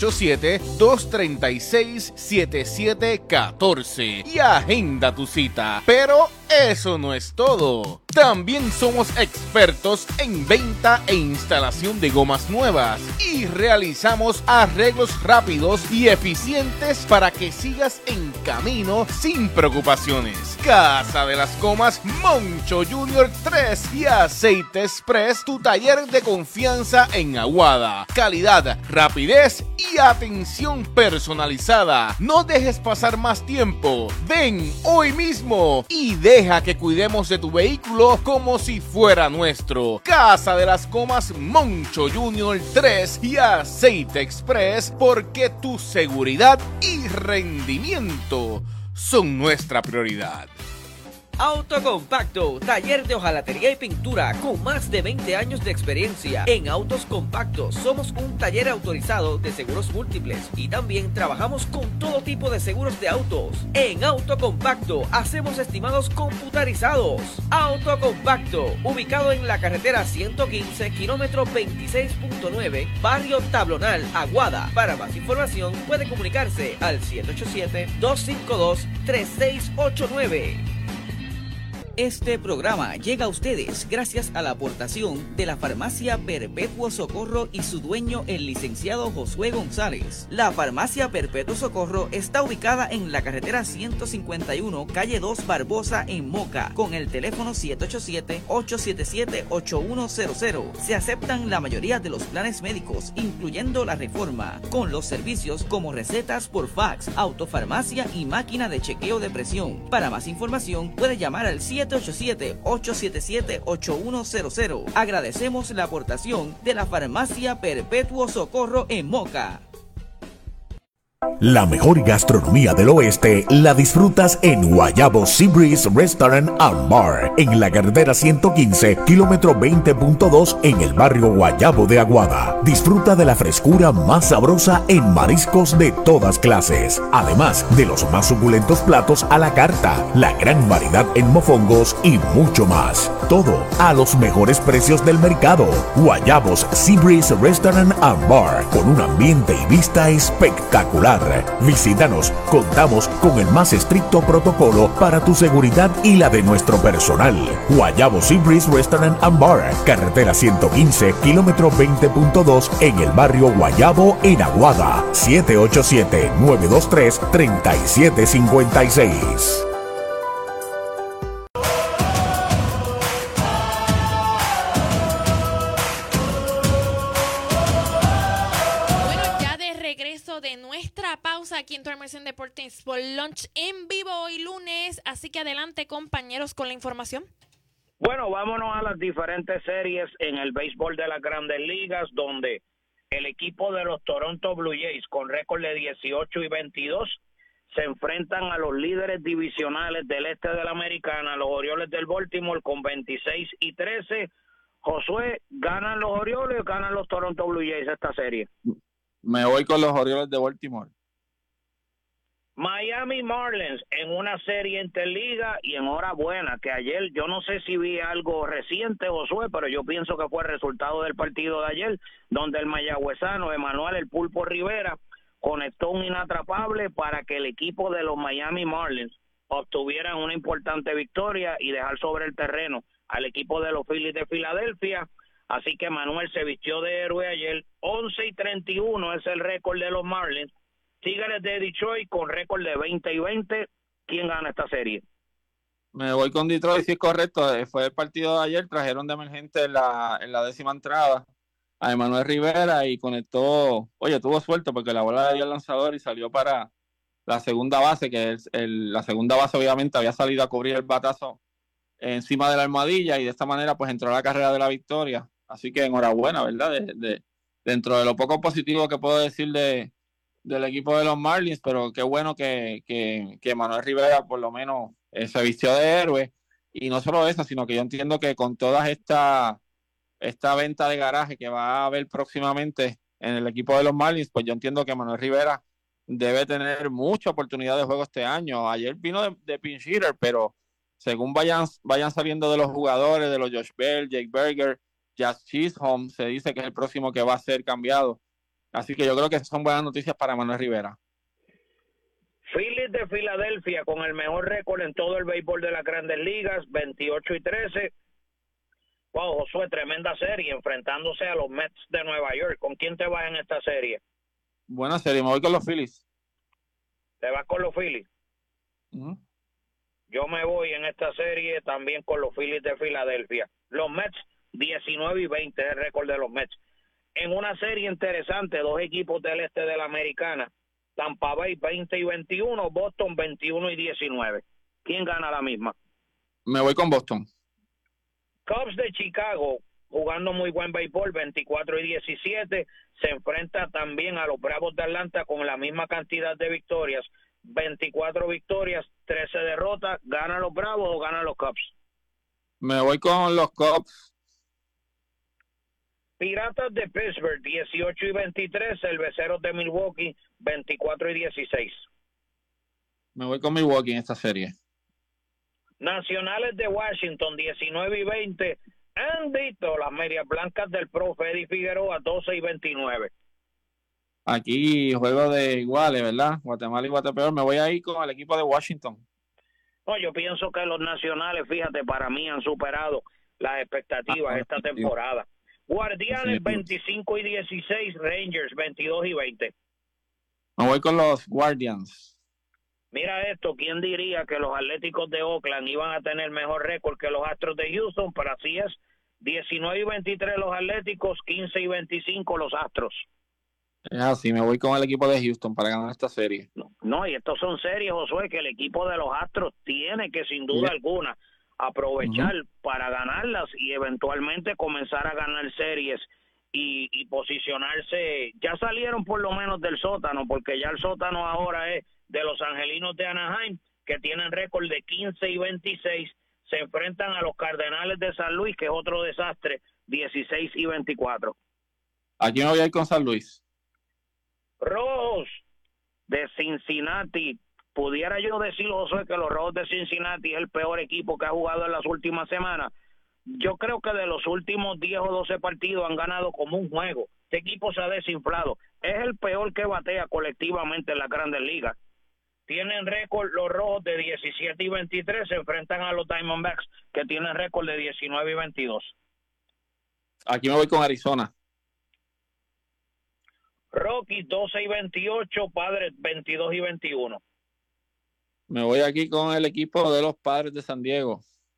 787-236-7714 y agenda tu cita. Pero eso no es todo. También somos expertos en venta e instalación de gomas nuevas y realizamos arreglos rápidos y eficientes para que sigas en camino sin preocupaciones. Casa de las Gomas Moncho Jr. 3 y Aceite Express, tu taller de confianza en Aguada. Calidad, rapidez y atención personalizada. No dejes pasar más tiempo. Ven hoy mismo y deja que cuidemos de tu vehículo como si fuera nuestro. Casa de las Gomas Moncho Jr. 3 y Aceite Express, porque tu seguridad y rendimiento son nuestra prioridad. Autocompacto, taller de hojalatería y pintura con más de 20 años de experiencia. En Autos Compactos somos un taller autorizado de seguros múltiples y también trabajamos con todo tipo de seguros de autos. En Autocompacto hacemos estimados computarizados. Autocompacto, ubicado en la carretera 115, kilómetro 26.9, barrio Tablonal, Aguada. Para más información puede comunicarse al 787-252-3689. Este programa llega a ustedes gracias a la aportación de la Farmacia Perpetuo Socorro y su dueño, el licenciado Josué González. La Farmacia Perpetuo Socorro está ubicada en la carretera 151, calle 2 Barbosa, en Moca, con el teléfono 787-877-8100. Se aceptan la mayoría de los planes médicos, incluyendo la Reforma, con los servicios como recetas por fax, autofarmacia y máquina de chequeo de presión. Para más información puede llamar al 787-877-8100. Agradecemos la aportación de la Farmacia Perpetuo Socorro en Moca. La mejor gastronomía del oeste la disfrutas en Guayabo Sea Breeze Restaurant and Bar, en la carretera 115, kilómetro 20.2, en el barrio Guayabo de Aguada. Disfruta de la frescura más sabrosa en mariscos de todas clases, además de los más suculentos platos a la carta, la gran variedad en mofongos y mucho más. Todo a los mejores precios del mercado. Guayabos Sea Breeze Restaurant and Bar, con un ambiente y vista espectacular. Visítanos, contamos con el más estricto protocolo para tu seguridad y la de nuestro personal. Guayabo Sea Breeze Restaurant and Bar, carretera 115, kilómetro 20.2, en el barrio Guayabo, en Aguada. 787-923-3756. pausa aquí en tu almuerzo en Deportes por Lunch en vivo hoy lunes. Así que adelante, compañeros, con la información. Bueno, vámonos a las diferentes series en el béisbol de las Grandes Ligas, donde el equipo de los Toronto Blue Jays, con récord de 18-22, se enfrentan a los líderes divisionales del este de la Americana, los Orioles del Baltimore, con 26-13. Josué, ¿ganan los Orioles o ganan los Toronto Blue Jays esta serie? Me voy con los Orioles de Baltimore. Miami Marlins en una serie interliga, y enhorabuena que ayer, yo no sé si vi algo reciente, Josué, pero yo pienso que fue el resultado del partido de ayer, donde el mayagüezano Emanuel El Pulpo Rivera conectó un inatrapable para que el equipo de los Miami Marlins obtuvieran una importante victoria y dejar sobre el terreno al equipo de los Phillies de Filadelfia. Así que Manuel se vistió de héroe ayer. 11-31 es el récord de los Marlins. Tigres de Detroit con récord de 20-20. ¿Quién gana esta serie? Me voy con Detroit, si es correcto. Fue el partido de ayer, trajeron de emergente en la 10ª entrada a Emanuel Rivera y conectó, tuvo suerte porque la bola le dio al lanzador y salió para la segunda base, que es la segunda base obviamente había salido a cubrir el batazo encima de la almohadilla y de esta manera pues entró a la carrera de la victoria. Así que enhorabuena, ¿verdad? Dentro de lo poco positivo que puedo decir del equipo de los Marlins, pero qué bueno que Emanuel Rivera por lo menos se vistió de héroe. Y no solo eso, sino que yo entiendo que con toda esta venta de garaje que va a haber próximamente en el equipo de los Marlins, pues yo entiendo que Emanuel Rivera debe tener mucha oportunidad de juego este año. Ayer vino de pinch hitter, pero según vayan saliendo de los jugadores, de los Josh Bell, Jake Berger, Jazz Chisholm, se dice que es el próximo que va a ser cambiado. Así que yo creo que esas son buenas noticias para Emanuel Rivera. Phillies de Filadelfia con el mejor récord en todo el béisbol de las Grandes Ligas, 28-13. Wow, Josué, tremenda serie, enfrentándose a los Mets de Nueva York. ¿Con quién te vas en esta serie? Buena serie, me voy con los Phillies. ¿Te vas con los Phillies? Uh-huh. Yo me voy en esta serie también con los Phillies de Filadelfia. Los Mets, 19-20 es el récord de los Mets. En una serie interesante, dos equipos del este de la Americana, Tampa Bay 20-21, Boston 21-19. ¿Quién gana la misma? Me voy con Boston. Cubs de Chicago, jugando muy buen béisbol, 24-17, se enfrenta también a los Bravos de Atlanta con la misma cantidad de victorias, 24 victorias, 13 derrotas. ¿Ganan los Bravos o ganan los Cubs? Me voy con los Cubs. Piratas de Pittsburgh, 18-23, Cerveceros de Milwaukee, 24-16. Me voy con Milwaukee en esta serie. Nacionales de Washington, 19-20, Andito, las Medias Blancas del profe Eddie Figueroa, 12-29. Aquí juego de iguales, ¿verdad? Guatemala y Guatepeor. Me voy a ir con el equipo de Washington. No, yo pienso que los nacionales, fíjate, para mí han superado las expectativas esta temporada. Guardianes 25-16, Rangers 22-20. Me voy con los Guardians. Mira esto, ¿quién diría que los Atléticos de Oakland iban a tener mejor récord que los Astros de Houston? Pero así es, 19-23 los Atléticos, 15-25 los Astros. Es así, me voy con el equipo de Houston para ganar esta serie. No, y estos son series, Josué, que el equipo de los Astros tiene que sin duda alguna aprovechar para ganarlas y eventualmente comenzar a ganar series y posicionarse. Ya salieron por lo menos del sótano, porque ya el sótano ahora es de los Angelinos de Anaheim, que tienen récord de 15-26, se enfrentan a los Cardenales de San Luis, que es otro desastre, 16-24. Aquí me voy a ir con San Luis. Rojos de Cincinnati, pudiera yo decir, José, que los Rojos de Cincinnati es el peor equipo que ha jugado en las últimas semanas. Yo creo que de los últimos 10 o 12 partidos han ganado como un juego. Este equipo se ha desinflado. Es el peor que batea colectivamente en las Grandes Ligas. Tienen récord los Rojos de 17-23, se enfrentan a los Diamondbacks, que tienen récord de 19-22. Aquí me voy con Arizona. Rockies 12-28, Padres 22-21. Me voy aquí con el equipo de los Padres de San Diego.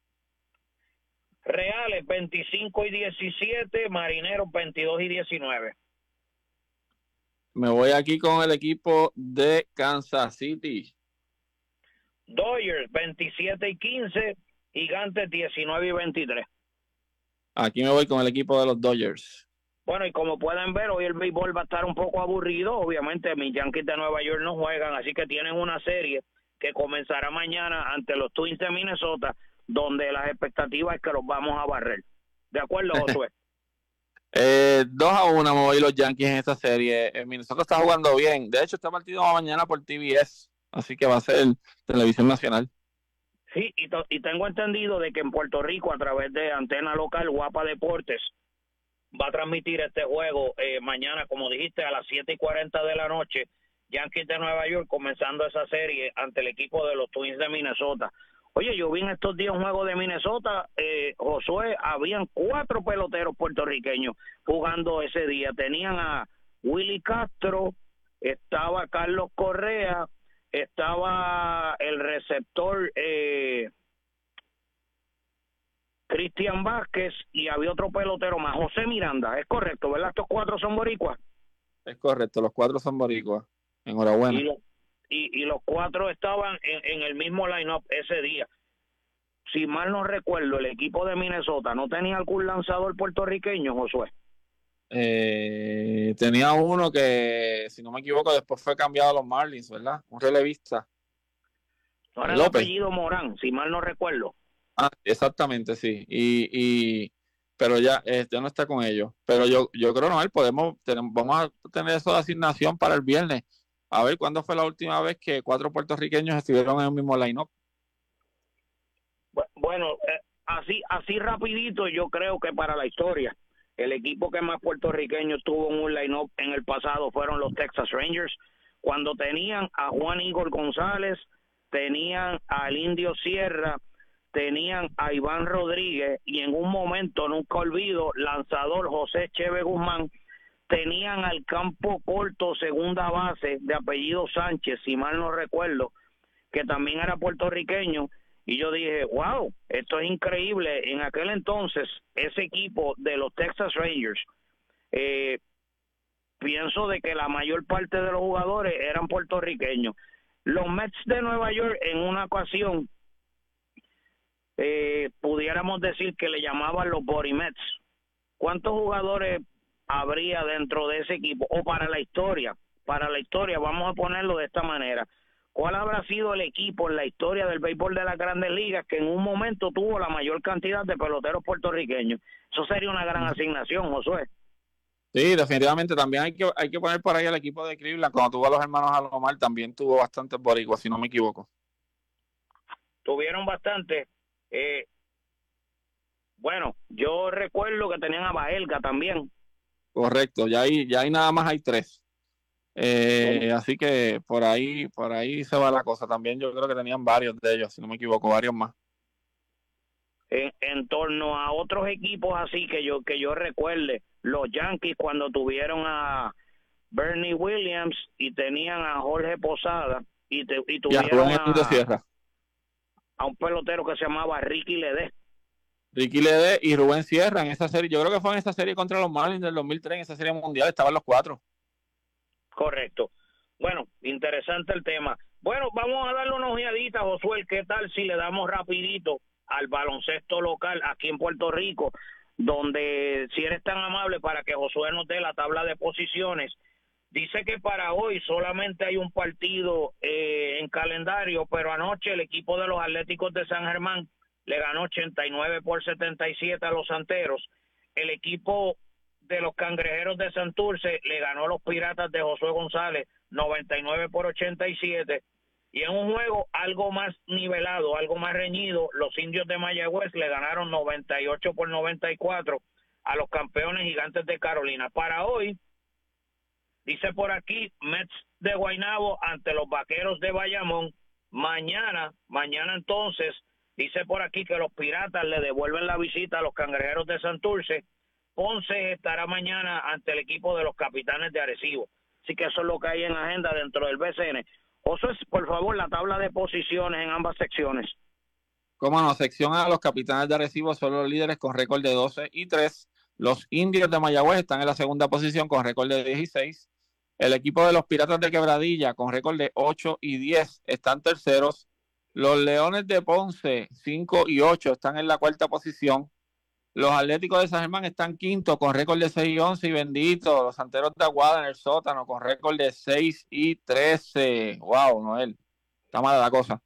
Reales 25-17, Marineros 22-19. Me voy aquí con el equipo de Kansas City. Dodgers 27-15, Gigantes 19-23. Aquí me voy con el equipo de los Dodgers. Bueno, y como pueden ver, hoy el béisbol va a estar un poco aburrido. Obviamente, mis Yankees de Nueva York no juegan, así que tienen una serie que comenzará mañana ante los Twins de Minnesota, donde las expectativas es que los vamos a barrer. ¿De acuerdo, Josué? 2-1 me voy los Yankees en esta serie. Minnesota está jugando bien. De hecho, este partido va mañana por TBS, así que va a ser televisión nacional. Sí, y tengo entendido de que en Puerto Rico, a través de antena local Guapa Deportes, va a transmitir este juego mañana, como dijiste, a las 7:40 de la noche. Yankees de Nueva York comenzando esa serie ante el equipo de los Twins de Minnesota. Oye, yo vi en estos días un juego de Minnesota, Josué, habían 4 peloteros puertorriqueños jugando ese día. Tenían a Willy Castro, estaba Carlos Correa, estaba el receptor Cristian Vázquez y había otro pelotero más, José Miranda. Es correcto, ¿verdad? Estos 4 son boricuas. Es correcto, los 4 son boricuas. Enhorabuena. Y los 4 estaban en el mismo line-up ese día. Si mal no recuerdo, el equipo de Minnesota no tenía algún lanzador puertorriqueño, Josué. Tenía uno que, si no me equivoco, después fue cambiado a los Marlins, ¿verdad? Un relevista. No era el apellido Morán, si mal no recuerdo. Ah, exactamente, sí. Pero ya no está con ellos. Pero yo creo, Noel, vamos a tener eso de asignación para el viernes. A ver, ¿cuándo fue la última vez que 4 puertorriqueños estuvieron en el mismo line-up? Bueno, así rapidito, yo creo que para la historia, el equipo que más puertorriqueños tuvo en un line-up en el pasado fueron los Texas Rangers, cuando tenían a Juan Igor González, tenían al Indio Sierra, tenían a Iván Rodríguez y en un momento, nunca olvido, lanzador José Cheve Guzmán, tenían al campo corto segunda base de apellido Sánchez, si mal no recuerdo, que también era puertorriqueño, y yo dije, wow, esto es increíble. En aquel entonces, ese equipo de los Texas Rangers, pienso de que la mayor parte de los jugadores eran puertorriqueños. Los Mets de Nueva York en una ocasión, pudiéramos decir que le llamaban los Body Mets. ¿Cuántos jugadores habría dentro de ese equipo? O para la historia, vamos a ponerlo de esta manera. ¿Cuál habrá sido el equipo en la historia del béisbol de las Grandes Ligas que en un momento tuvo la mayor cantidad de peloteros puertorriqueños? Eso sería una gran asignación, Josué. Sí, definitivamente. También hay que poner por ahí el equipo de Cleveland. Cuando tuvo a los hermanos Alomar, también tuvo bastantes boricuas, si no me equivoco. Tuvieron bastante. Bueno, yo recuerdo que tenían a Baelga también. Correcto, ya ahí nada más hay 3. Así que por ahí se va la cosa. También yo creo que tenían varios de ellos, si no me equivoco, varios más. En torno a otros equipos así que yo recuerde, los Yankees cuando tuvieron a Bernie Williams y tenían a Jorge Posada y tuvieron a un pelotero que se llamaba Ricky Ledesma. Ricky Ledesma y Rubén Sierra en esa serie. Yo creo que fue en esa serie contra los Marlins del 2003, en esa serie mundial, estaban los 4. Correcto. Bueno, interesante el tema. Bueno, vamos a darle una ojeadita, Josué. ¿Qué tal si le damos rapidito al baloncesto local aquí en Puerto Rico? Donde, si eres tan amable, para que Josué nos dé la tabla de posiciones. Dice que para hoy solamente hay un partido en calendario, pero anoche el equipo de los Atléticos de San Germán le ganó 89-77 a los Santeros. El equipo de los Cangrejeros de Santurce le ganó a los Piratas de Josué González 99-87. Y en un juego algo más nivelado, algo más reñido, los Indios de Mayagüez le ganaron 98-94 a los campeones Gigantes de Carolina. Para hoy, dice por aquí, Mets de Guaynabo ante los Vaqueros de Bayamón. Mañana entonces, dice por aquí que los Piratas le devuelven la visita a los Cangrejeros de Santurce. Ponce estará mañana ante el equipo de los Capitanes de Arecibo. Así que eso es lo que hay en agenda dentro del BCN. Oso, por favor, la tabla de posiciones en ambas secciones. Cómo no, sección A, los Capitanes de Arecibo son los líderes con récord de 12-3. Los Indios de Mayagüez están en la segunda posición con récord de 16. El equipo de los Piratas de Quebradilla, con récord de 8-10, están terceros. Los Leones de Ponce, 5-8, están en la cuarta posición. Los Atléticos de San Germán están quinto con récord de 6-11 y bendito. Los Santeros de Aguada en el sótano con récord de 6-13. Wow, Noel, está mala la cosa.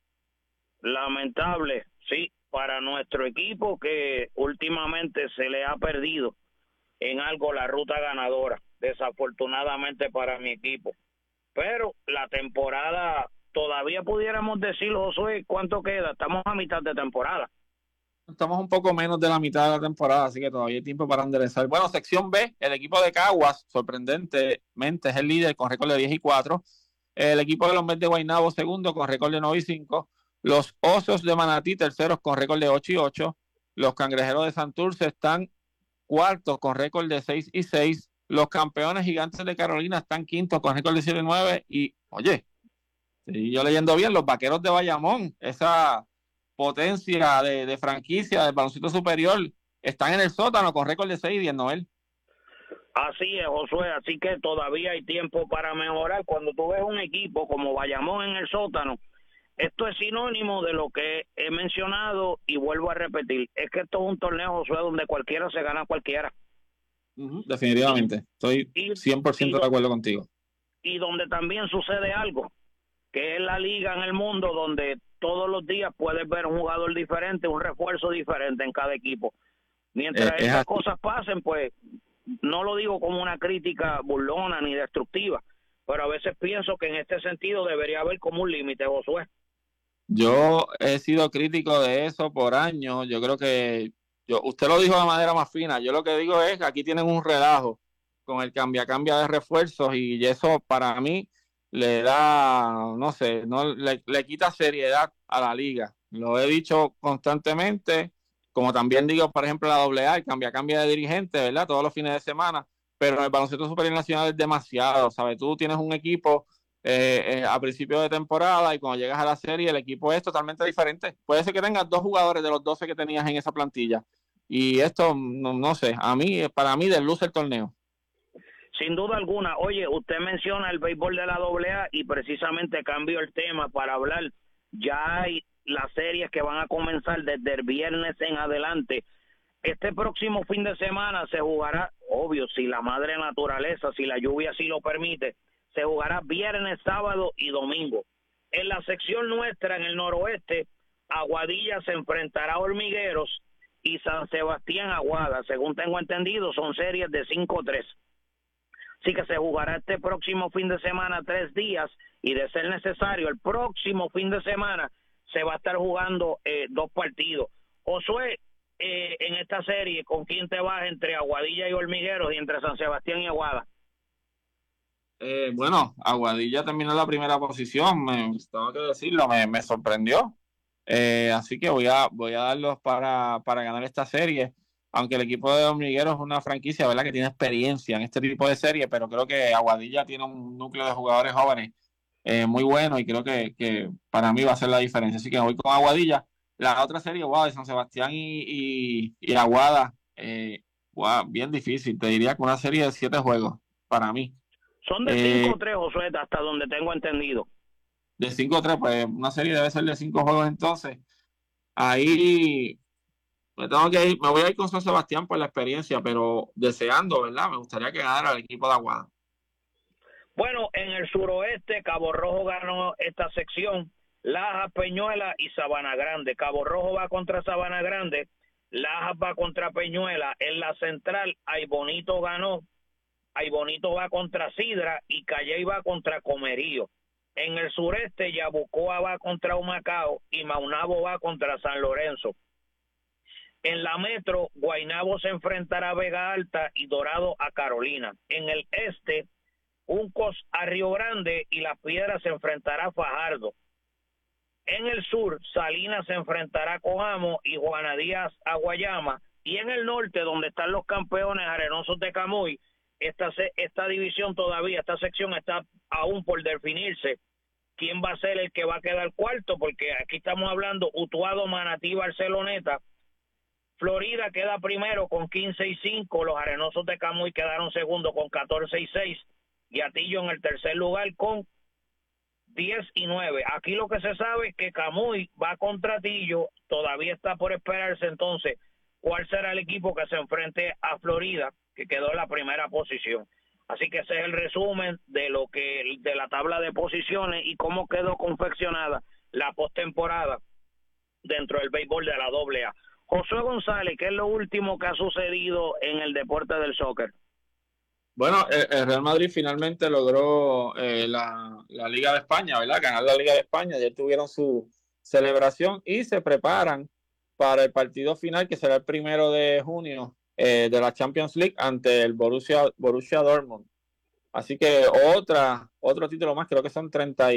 Lamentable, sí, para nuestro equipo que últimamente se le ha perdido en algo la ruta ganadora, desafortunadamente para mi equipo. Pero la temporada, todavía pudiéramos decir, Josué, ¿cuánto queda? Estamos a mitad de temporada. Estamos un poco menos de la mitad de la temporada, así que todavía hay tiempo para enderezar. Bueno, sección B, el equipo de Caguas, sorprendentemente, es el líder con récord de 10-4. El equipo de los Mets de Guaynabo, segundo, con récord de 9-5. Los Osos de Manatí, terceros, con récord de 8-8. Los Cangrejeros de Santurce están cuartos, con récord de 6-6. Los Campeones Gigantes de Carolina están quintos, con récord de 7-9. Y, oye, si yo leyendo bien, los Vaqueros de Bayamón, esa potencia de franquicia del baloncesto superior, están en el sótano con récord de 6-10, Noel. Así es, Josué, así que todavía hay tiempo para mejorar. Cuando tú ves un equipo como Bayamón en el sótano, esto es sinónimo de lo que he mencionado y vuelvo a repetir. Es que esto es un torneo, Josué, donde cualquiera se gana a cualquiera. Definitivamente, estoy 100% de acuerdo contigo. Y donde también sucede algo, que es la liga en el mundo donde todos los días puedes ver un jugador diferente, un refuerzo diferente en cada equipo. Mientras esas cosas pasen, pues no lo digo como una crítica burlona ni destructiva, pero a veces pienso que en este sentido debería haber como un límite, Josué. Yo he sido crítico de eso por años. Yo creo que usted lo dijo de manera más fina. Yo lo que digo es que aquí tienen un relajo con el cambia de refuerzos y eso para mí le da, no sé, no le quita seriedad a la liga. Lo he dicho constantemente, como también digo, por ejemplo, la AA, el cambia de dirigente, ¿verdad? Todos los fines de semana, pero en el baloncesto superior nacional es demasiado, ¿sabes? Tú tienes un equipo a principio de temporada y cuando llegas a la serie el equipo es totalmente diferente. Puede ser que tengas 2 jugadores de los 12 que tenías en esa plantilla y esto, no sé, para mí desluce el torneo. Sin duda alguna. Oye, usted menciona el béisbol de la AA y precisamente cambio el tema para hablar. Ya hay las series que van a comenzar desde el viernes en adelante. Este próximo fin de semana se jugará, obvio, si la madre naturaleza, si la lluvia así lo permite, se jugará viernes, sábado y domingo. En la sección nuestra, en el noroeste, Aguadilla se enfrentará a Hormigueros y San Sebastián Aguada. Según tengo entendido, son series de 5-3. Así que se jugará este próximo fin de semana 3 días y de ser necesario el próximo fin de semana se va a estar jugando 2 partidos. Josué, en esta serie, ¿con quién te vas entre Aguadilla y Hormigueros y entre San Sebastián y Aguada? Bueno, Aguadilla terminó en la primera posición, tengo que decirlo, me sorprendió. Así que voy a darlos para ganar esta serie. Aunque el equipo de Hormigueros es una franquicia, ¿verdad?, que tiene experiencia en este tipo de serie, pero creo que Aguadilla tiene un núcleo de jugadores jóvenes muy bueno y creo que para mí va a ser la diferencia. Así que voy con Aguadilla. La otra serie, de San Sebastián y Aguada, bien difícil. Te diría que una serie de 7 juegos para mí. Son de 5-3, Josué, hasta donde tengo entendido. De 5-3, pues una serie debe ser de 5 juegos entonces. Ahí me voy a ir con San Sebastián por la experiencia, pero deseando, ¿verdad? Me gustaría que ganara el equipo de Aguada. Bueno, en el suroeste, Cabo Rojo ganó esta sección, Lajas, Peñuela y Sabana Grande. Cabo Rojo va contra Sabana Grande, Lajas va contra Peñuela. En la central, Aybonito ganó, Aybonito va contra Sidra y Calley va contra Comerío. En el sureste, Yabucoa va contra Humacao y Maunabo va contra San Lorenzo. En la metro, Guaynabo se enfrentará a Vega Alta y Dorado a Carolina. En el este, Juncos a Río Grande y Las Piedras se enfrentará a Fajardo. En el sur, Salinas se enfrentará a Coamo y Juana Díaz a Guayama. Y en el norte, donde están los campeones Arenosos de Camuy, esta división todavía, esta sección está aún por definirse. ¿Quién va a ser el que va a quedar cuarto? Porque aquí estamos hablando Utuado, Manatí, Barceloneta. Florida queda primero con 15-5, los Arenosos de Camuy quedaron segundo con 14-6. y Atillo en el tercer lugar con 10-9. Aquí lo que se sabe es que Camuy va contra Atillo, todavía está por esperarse entonces cuál será el equipo que se enfrente a Florida, que quedó en la primera posición. Así que ese es el resumen de la tabla de posiciones y cómo quedó confeccionada la postemporada dentro del béisbol de la AA. Josué González, ¿qué es lo último que ha sucedido en el deporte del soccer? Bueno, el Real Madrid finalmente logró la Liga de España, ¿verdad? Ganar la Liga de España. Ayer tuvieron su celebración y se preparan para el partido final, que será el 1 de junio de la Champions League ante el Borussia Dortmund. Así que otro título más, creo que son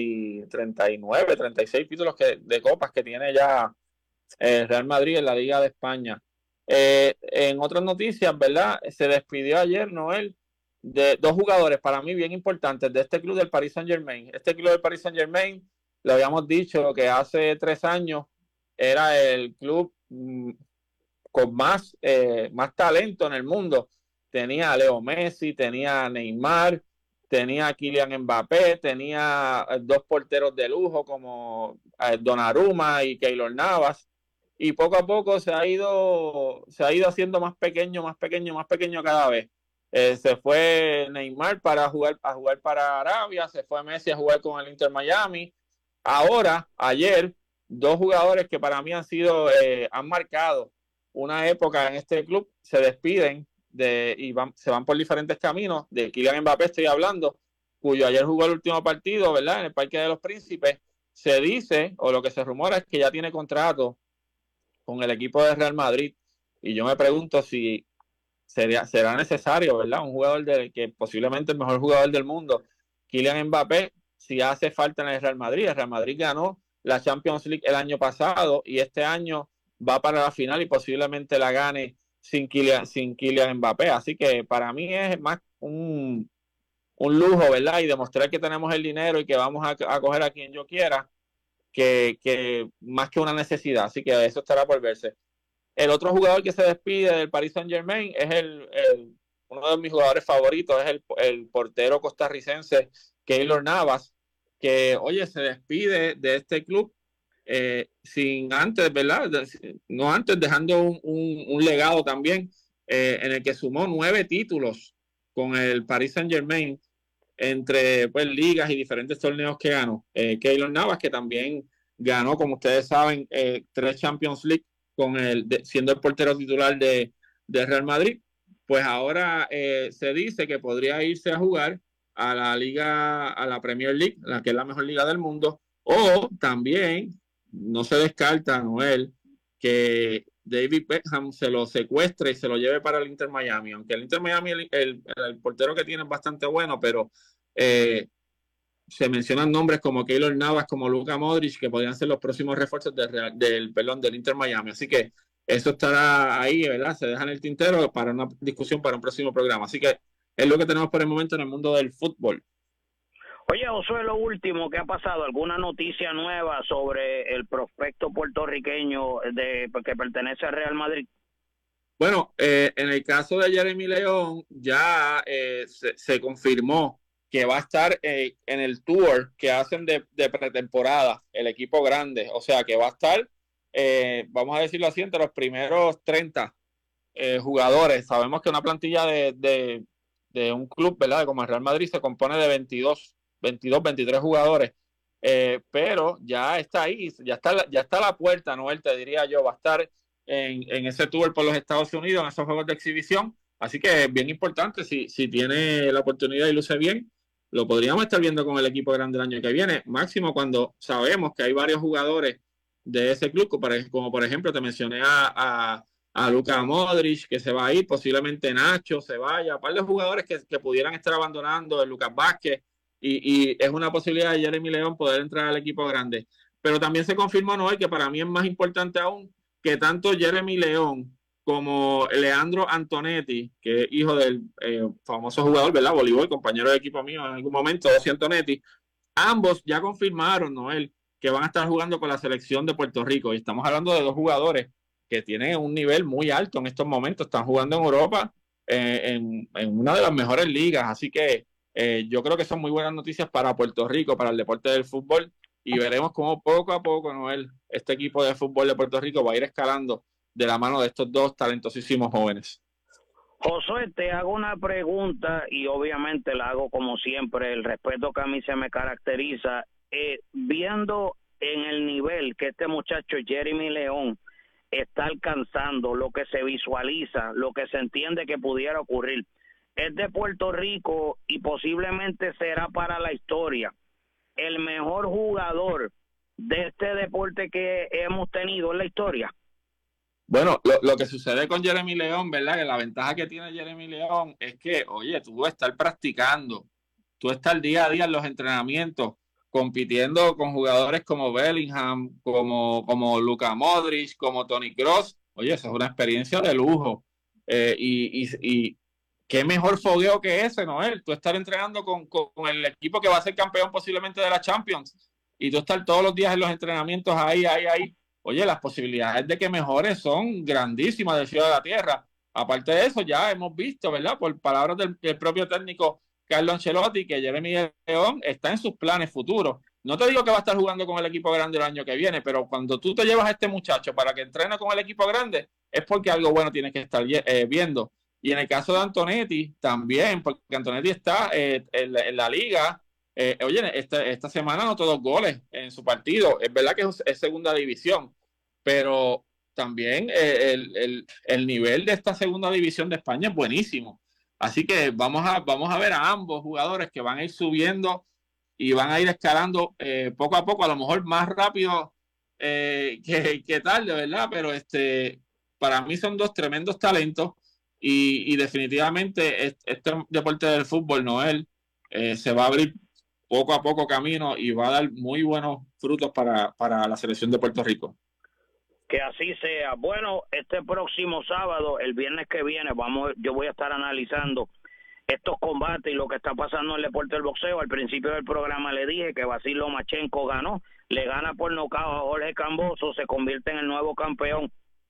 39, 36 títulos de copas que tiene ya el Real Madrid en la Liga de España. En otras noticias, ¿verdad? Se despidió ayer, Noel, de dos jugadores para mí bien importantes de este club del Paris Saint-Germain. Este club del Paris Saint-Germain, lo habíamos dicho que hace 3 años era el club con más talento en el mundo. Tenía a Leo Messi, tenía a Neymar, tenía a Kylian Mbappé, tenía 2 porteros de lujo como Donnarumma y Keylor Navas, y poco a poco se ha ido haciendo más pequeño cada vez. Se fue Neymar para jugar para Arabia, se fue Messi a jugar con el Inter Miami. Ahora, ayer, 2 jugadores que para mí han marcado una época en este club se despiden se van por diferentes caminos. De Kylian Mbappé estoy hablando, cuyo ayer jugó el último partido, ¿verdad? En el Parque de los Príncipes. Se dice, o lo que se rumora, es que ya tiene contrato con el equipo de Real Madrid. Y yo me pregunto si será necesario, ¿verdad? Un jugador que posiblemente el mejor jugador del mundo, Kylian Mbappé, si hace falta en el Real Madrid. El Real Madrid ganó la Champions League el año pasado y este año va para la final y posiblemente la gane sin Kylian Mbappé. Así que para mí es más un lujo, ¿verdad? Y demostrar que tenemos el dinero y que vamos a coger a quien yo quiera, que más que una necesidad. Así que eso estará por verse. El otro jugador que se despide del Paris Saint-Germain es uno de mis jugadores favoritos, es el portero costarricense Keylor Navas, que, oye, se despide de este club sin antes, ¿verdad? No antes, dejando un legado también en el que sumó 9 títulos con el Paris Saint-Germain entre ligas y diferentes torneos que ganó. Keylor Navas, que también ganó, como ustedes saben, 3 Champions League siendo el portero titular de Real Madrid. Pues ahora se dice que podría irse a jugar a la Premier League, que es la mejor liga del mundo, o también no se descarta, Noel, que David Beckham se lo secuestre y se lo lleve para el Inter Miami, aunque el Inter Miami el portero que tiene es bastante bueno, pero se mencionan nombres como Keylor Navas, como Luka Modric, que podrían ser los próximos refuerzos del Inter Miami. Así que eso estará ahí, ¿verdad? Se deja en el tintero para una discusión para un próximo programa. Así que es lo que tenemos por el momento en el mundo del fútbol. Oye, Josué, lo último que ha pasado, ¿alguna noticia nueva sobre el prospecto puertorriqueño que pertenece al Real Madrid? Bueno, en el caso de Jeremy León ya se confirmó que va a estar en el tour que hacen de pretemporada, el equipo grande. O sea, que va a estar, vamos a decirlo así, entre los primeros 30 jugadores. Sabemos que una plantilla de un club, ¿verdad? Como el Real Madrid se compone de 23 jugadores. Pero ya está ahí, ya está a la puerta, Noel, te diría yo, va a estar en ese tour por los Estados Unidos, en esos juegos de exhibición. Así que es bien importante, si tiene la oportunidad y luce bien, lo podríamos estar viendo con el equipo grande el año que viene, máximo cuando sabemos que hay varios jugadores de ese club, como por ejemplo te mencioné a Luka Modric, que se va a ir, posiblemente Nacho se vaya, un par de jugadores que pudieran estar abandonando, el Lucas Vázquez, y es una posibilidad de Jeremy León poder entrar al equipo grande. Pero también se confirmó, Noel, que para mí es más importante aún que tanto Jeremy León como Leandro Antonetti, que es hijo del famoso jugador, ¿verdad? Voleibol, compañero de equipo mío en algún momento, Osi Antonetti, ambos ya confirmaron, Noel, que van a estar jugando con la selección de Puerto Rico. Y estamos hablando de 2 jugadores que tienen un nivel muy alto en estos momentos. Están jugando en Europa en una de las mejores ligas. Así que Yo creo que son muy buenas noticias para Puerto Rico, para el deporte del fútbol, y veremos cómo poco a poco, Noel, este equipo de fútbol de Puerto Rico va a ir escalando de la mano de estos dos talentosísimos jóvenes. Josué, te hago una pregunta y obviamente la hago como siempre, el respeto que a mí se me caracteriza, viendo en el nivel que este muchacho Jeremy León está alcanzando, lo que se visualiza, lo que se entiende que pudiera ocurrir, es de Puerto Rico y posiblemente será para la historia el mejor jugador de este deporte que hemos tenido en la historia. Bueno, lo que sucede con Jeremy León, ¿verdad? Que la ventaja que tiene Jeremy León es que, oye, tú estás practicando, tú estás día a día en los entrenamientos, compitiendo con jugadores como Bellingham, como Luka Modric, como Toni Kroos. Oye, esa es una experiencia de lujo. Y qué mejor fogueo que ese, Noel. Tú estar entrenando con el equipo que va a ser campeón posiblemente de la Champions y tú estar todos los días en los entrenamientos ahí. Oye, las posibilidades de que mejores son grandísimas del cielo a la tierra. Aparte de eso, ya hemos visto, ¿verdad? Por palabras del propio técnico Carlo Ancelotti, que Jeremy León está en sus planes futuros. No te digo que va a estar jugando con el equipo grande el año que viene, pero cuando tú te llevas a este muchacho para que entrene con el equipo grande, es porque algo bueno tienes que estar viendo. Y en el caso de Antonetti, también, porque Antonetti está en la liga. Oye, esta semana anotó 2 goles en su partido. Es verdad que es segunda división, pero también el nivel de esta segunda división de España es buenísimo. Así que vamos a ver a ambos jugadores que van a ir subiendo y van a ir escalando poco a poco, a lo mejor más rápido que tarde, ¿verdad? Pero para mí son 2 tremendos talentos y definitivamente este deporte del fútbol, Noel, se va a abrir poco a poco camino y va a dar muy buenos frutos para la selección de Puerto Rico. Que así sea. Bueno, este próximo sábado, el viernes que viene, yo voy a estar analizando estos combates y lo que está pasando en el deporte del boxeo. Al principio del programa le dije que Vasily Lomachenko ganó, le gana por nocaut a Jorge Camboso, se convierte en el nuevo campeón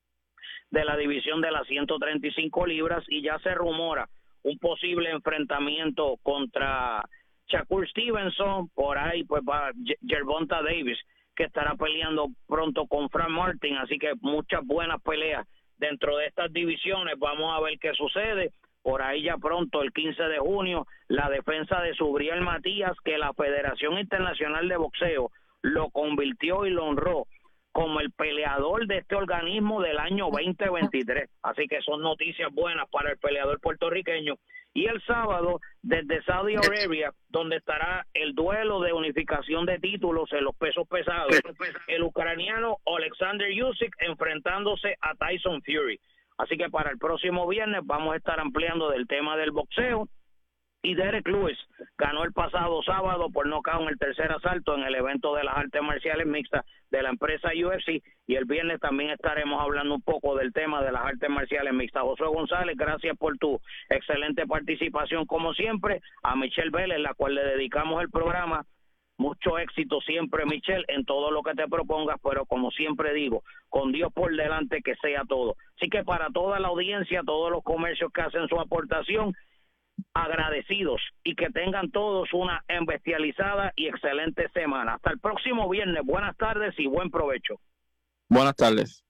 de la división de las 135 libras y ya se rumora un posible enfrentamiento contra Shakur Stevenson, por ahí pues va Gervonta Davis, que estará peleando pronto con Frank Martin, así que muchas buenas peleas dentro de estas divisiones. Vamos a ver qué sucede. Por ahí ya pronto, el 15 de junio, la defensa de Subriel Matías, que la Federación Internacional de Boxeo lo convirtió y lo honró como el peleador de este organismo del año 2023. Así que son noticias buenas para el peleador puertorriqueño. Y el sábado, desde Saudi Arabia, donde estará el duelo de unificación de títulos en los pesos pesados, el ucraniano Alexander Usyk enfrentándose a Tyson Fury. Así que para el próximo viernes vamos a estar ampliando del tema del boxeo. Y Derek Lewis ganó el pasado sábado por nocaut en el tercer asalto en el evento de las artes marciales mixtas de la empresa UFC, y el viernes también estaremos hablando un poco del tema de las artes marciales mixtas. Josué González, gracias por tu excelente participación como siempre. A Michelle Vélez, la cual le dedicamos el programa. Mucho éxito siempre, Michelle, en todo lo que te propongas, pero como siempre digo, con Dios por delante, que sea todo. Así que para toda la audiencia, todos los comercios que hacen su aportación, agradecidos, y que tengan todos una embestializada y excelente semana. Hasta el próximo viernes. Buenas tardes y buen provecho. Buenas tardes.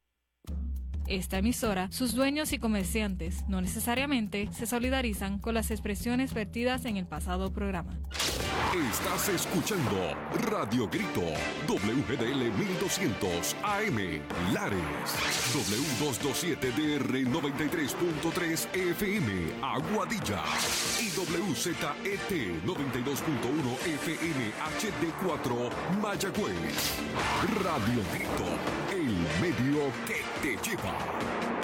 Esta emisora, sus dueños y comerciantes no necesariamente se solidarizan con las expresiones vertidas en el pasado programa. Estás escuchando Radio Grito, WGDL 1200 AM, Lares, W227DR 93.3 FM, Aguadilla, y WZET 92.1 FM HD4, Mayagüez. Radio Grito, el medio que te lleva.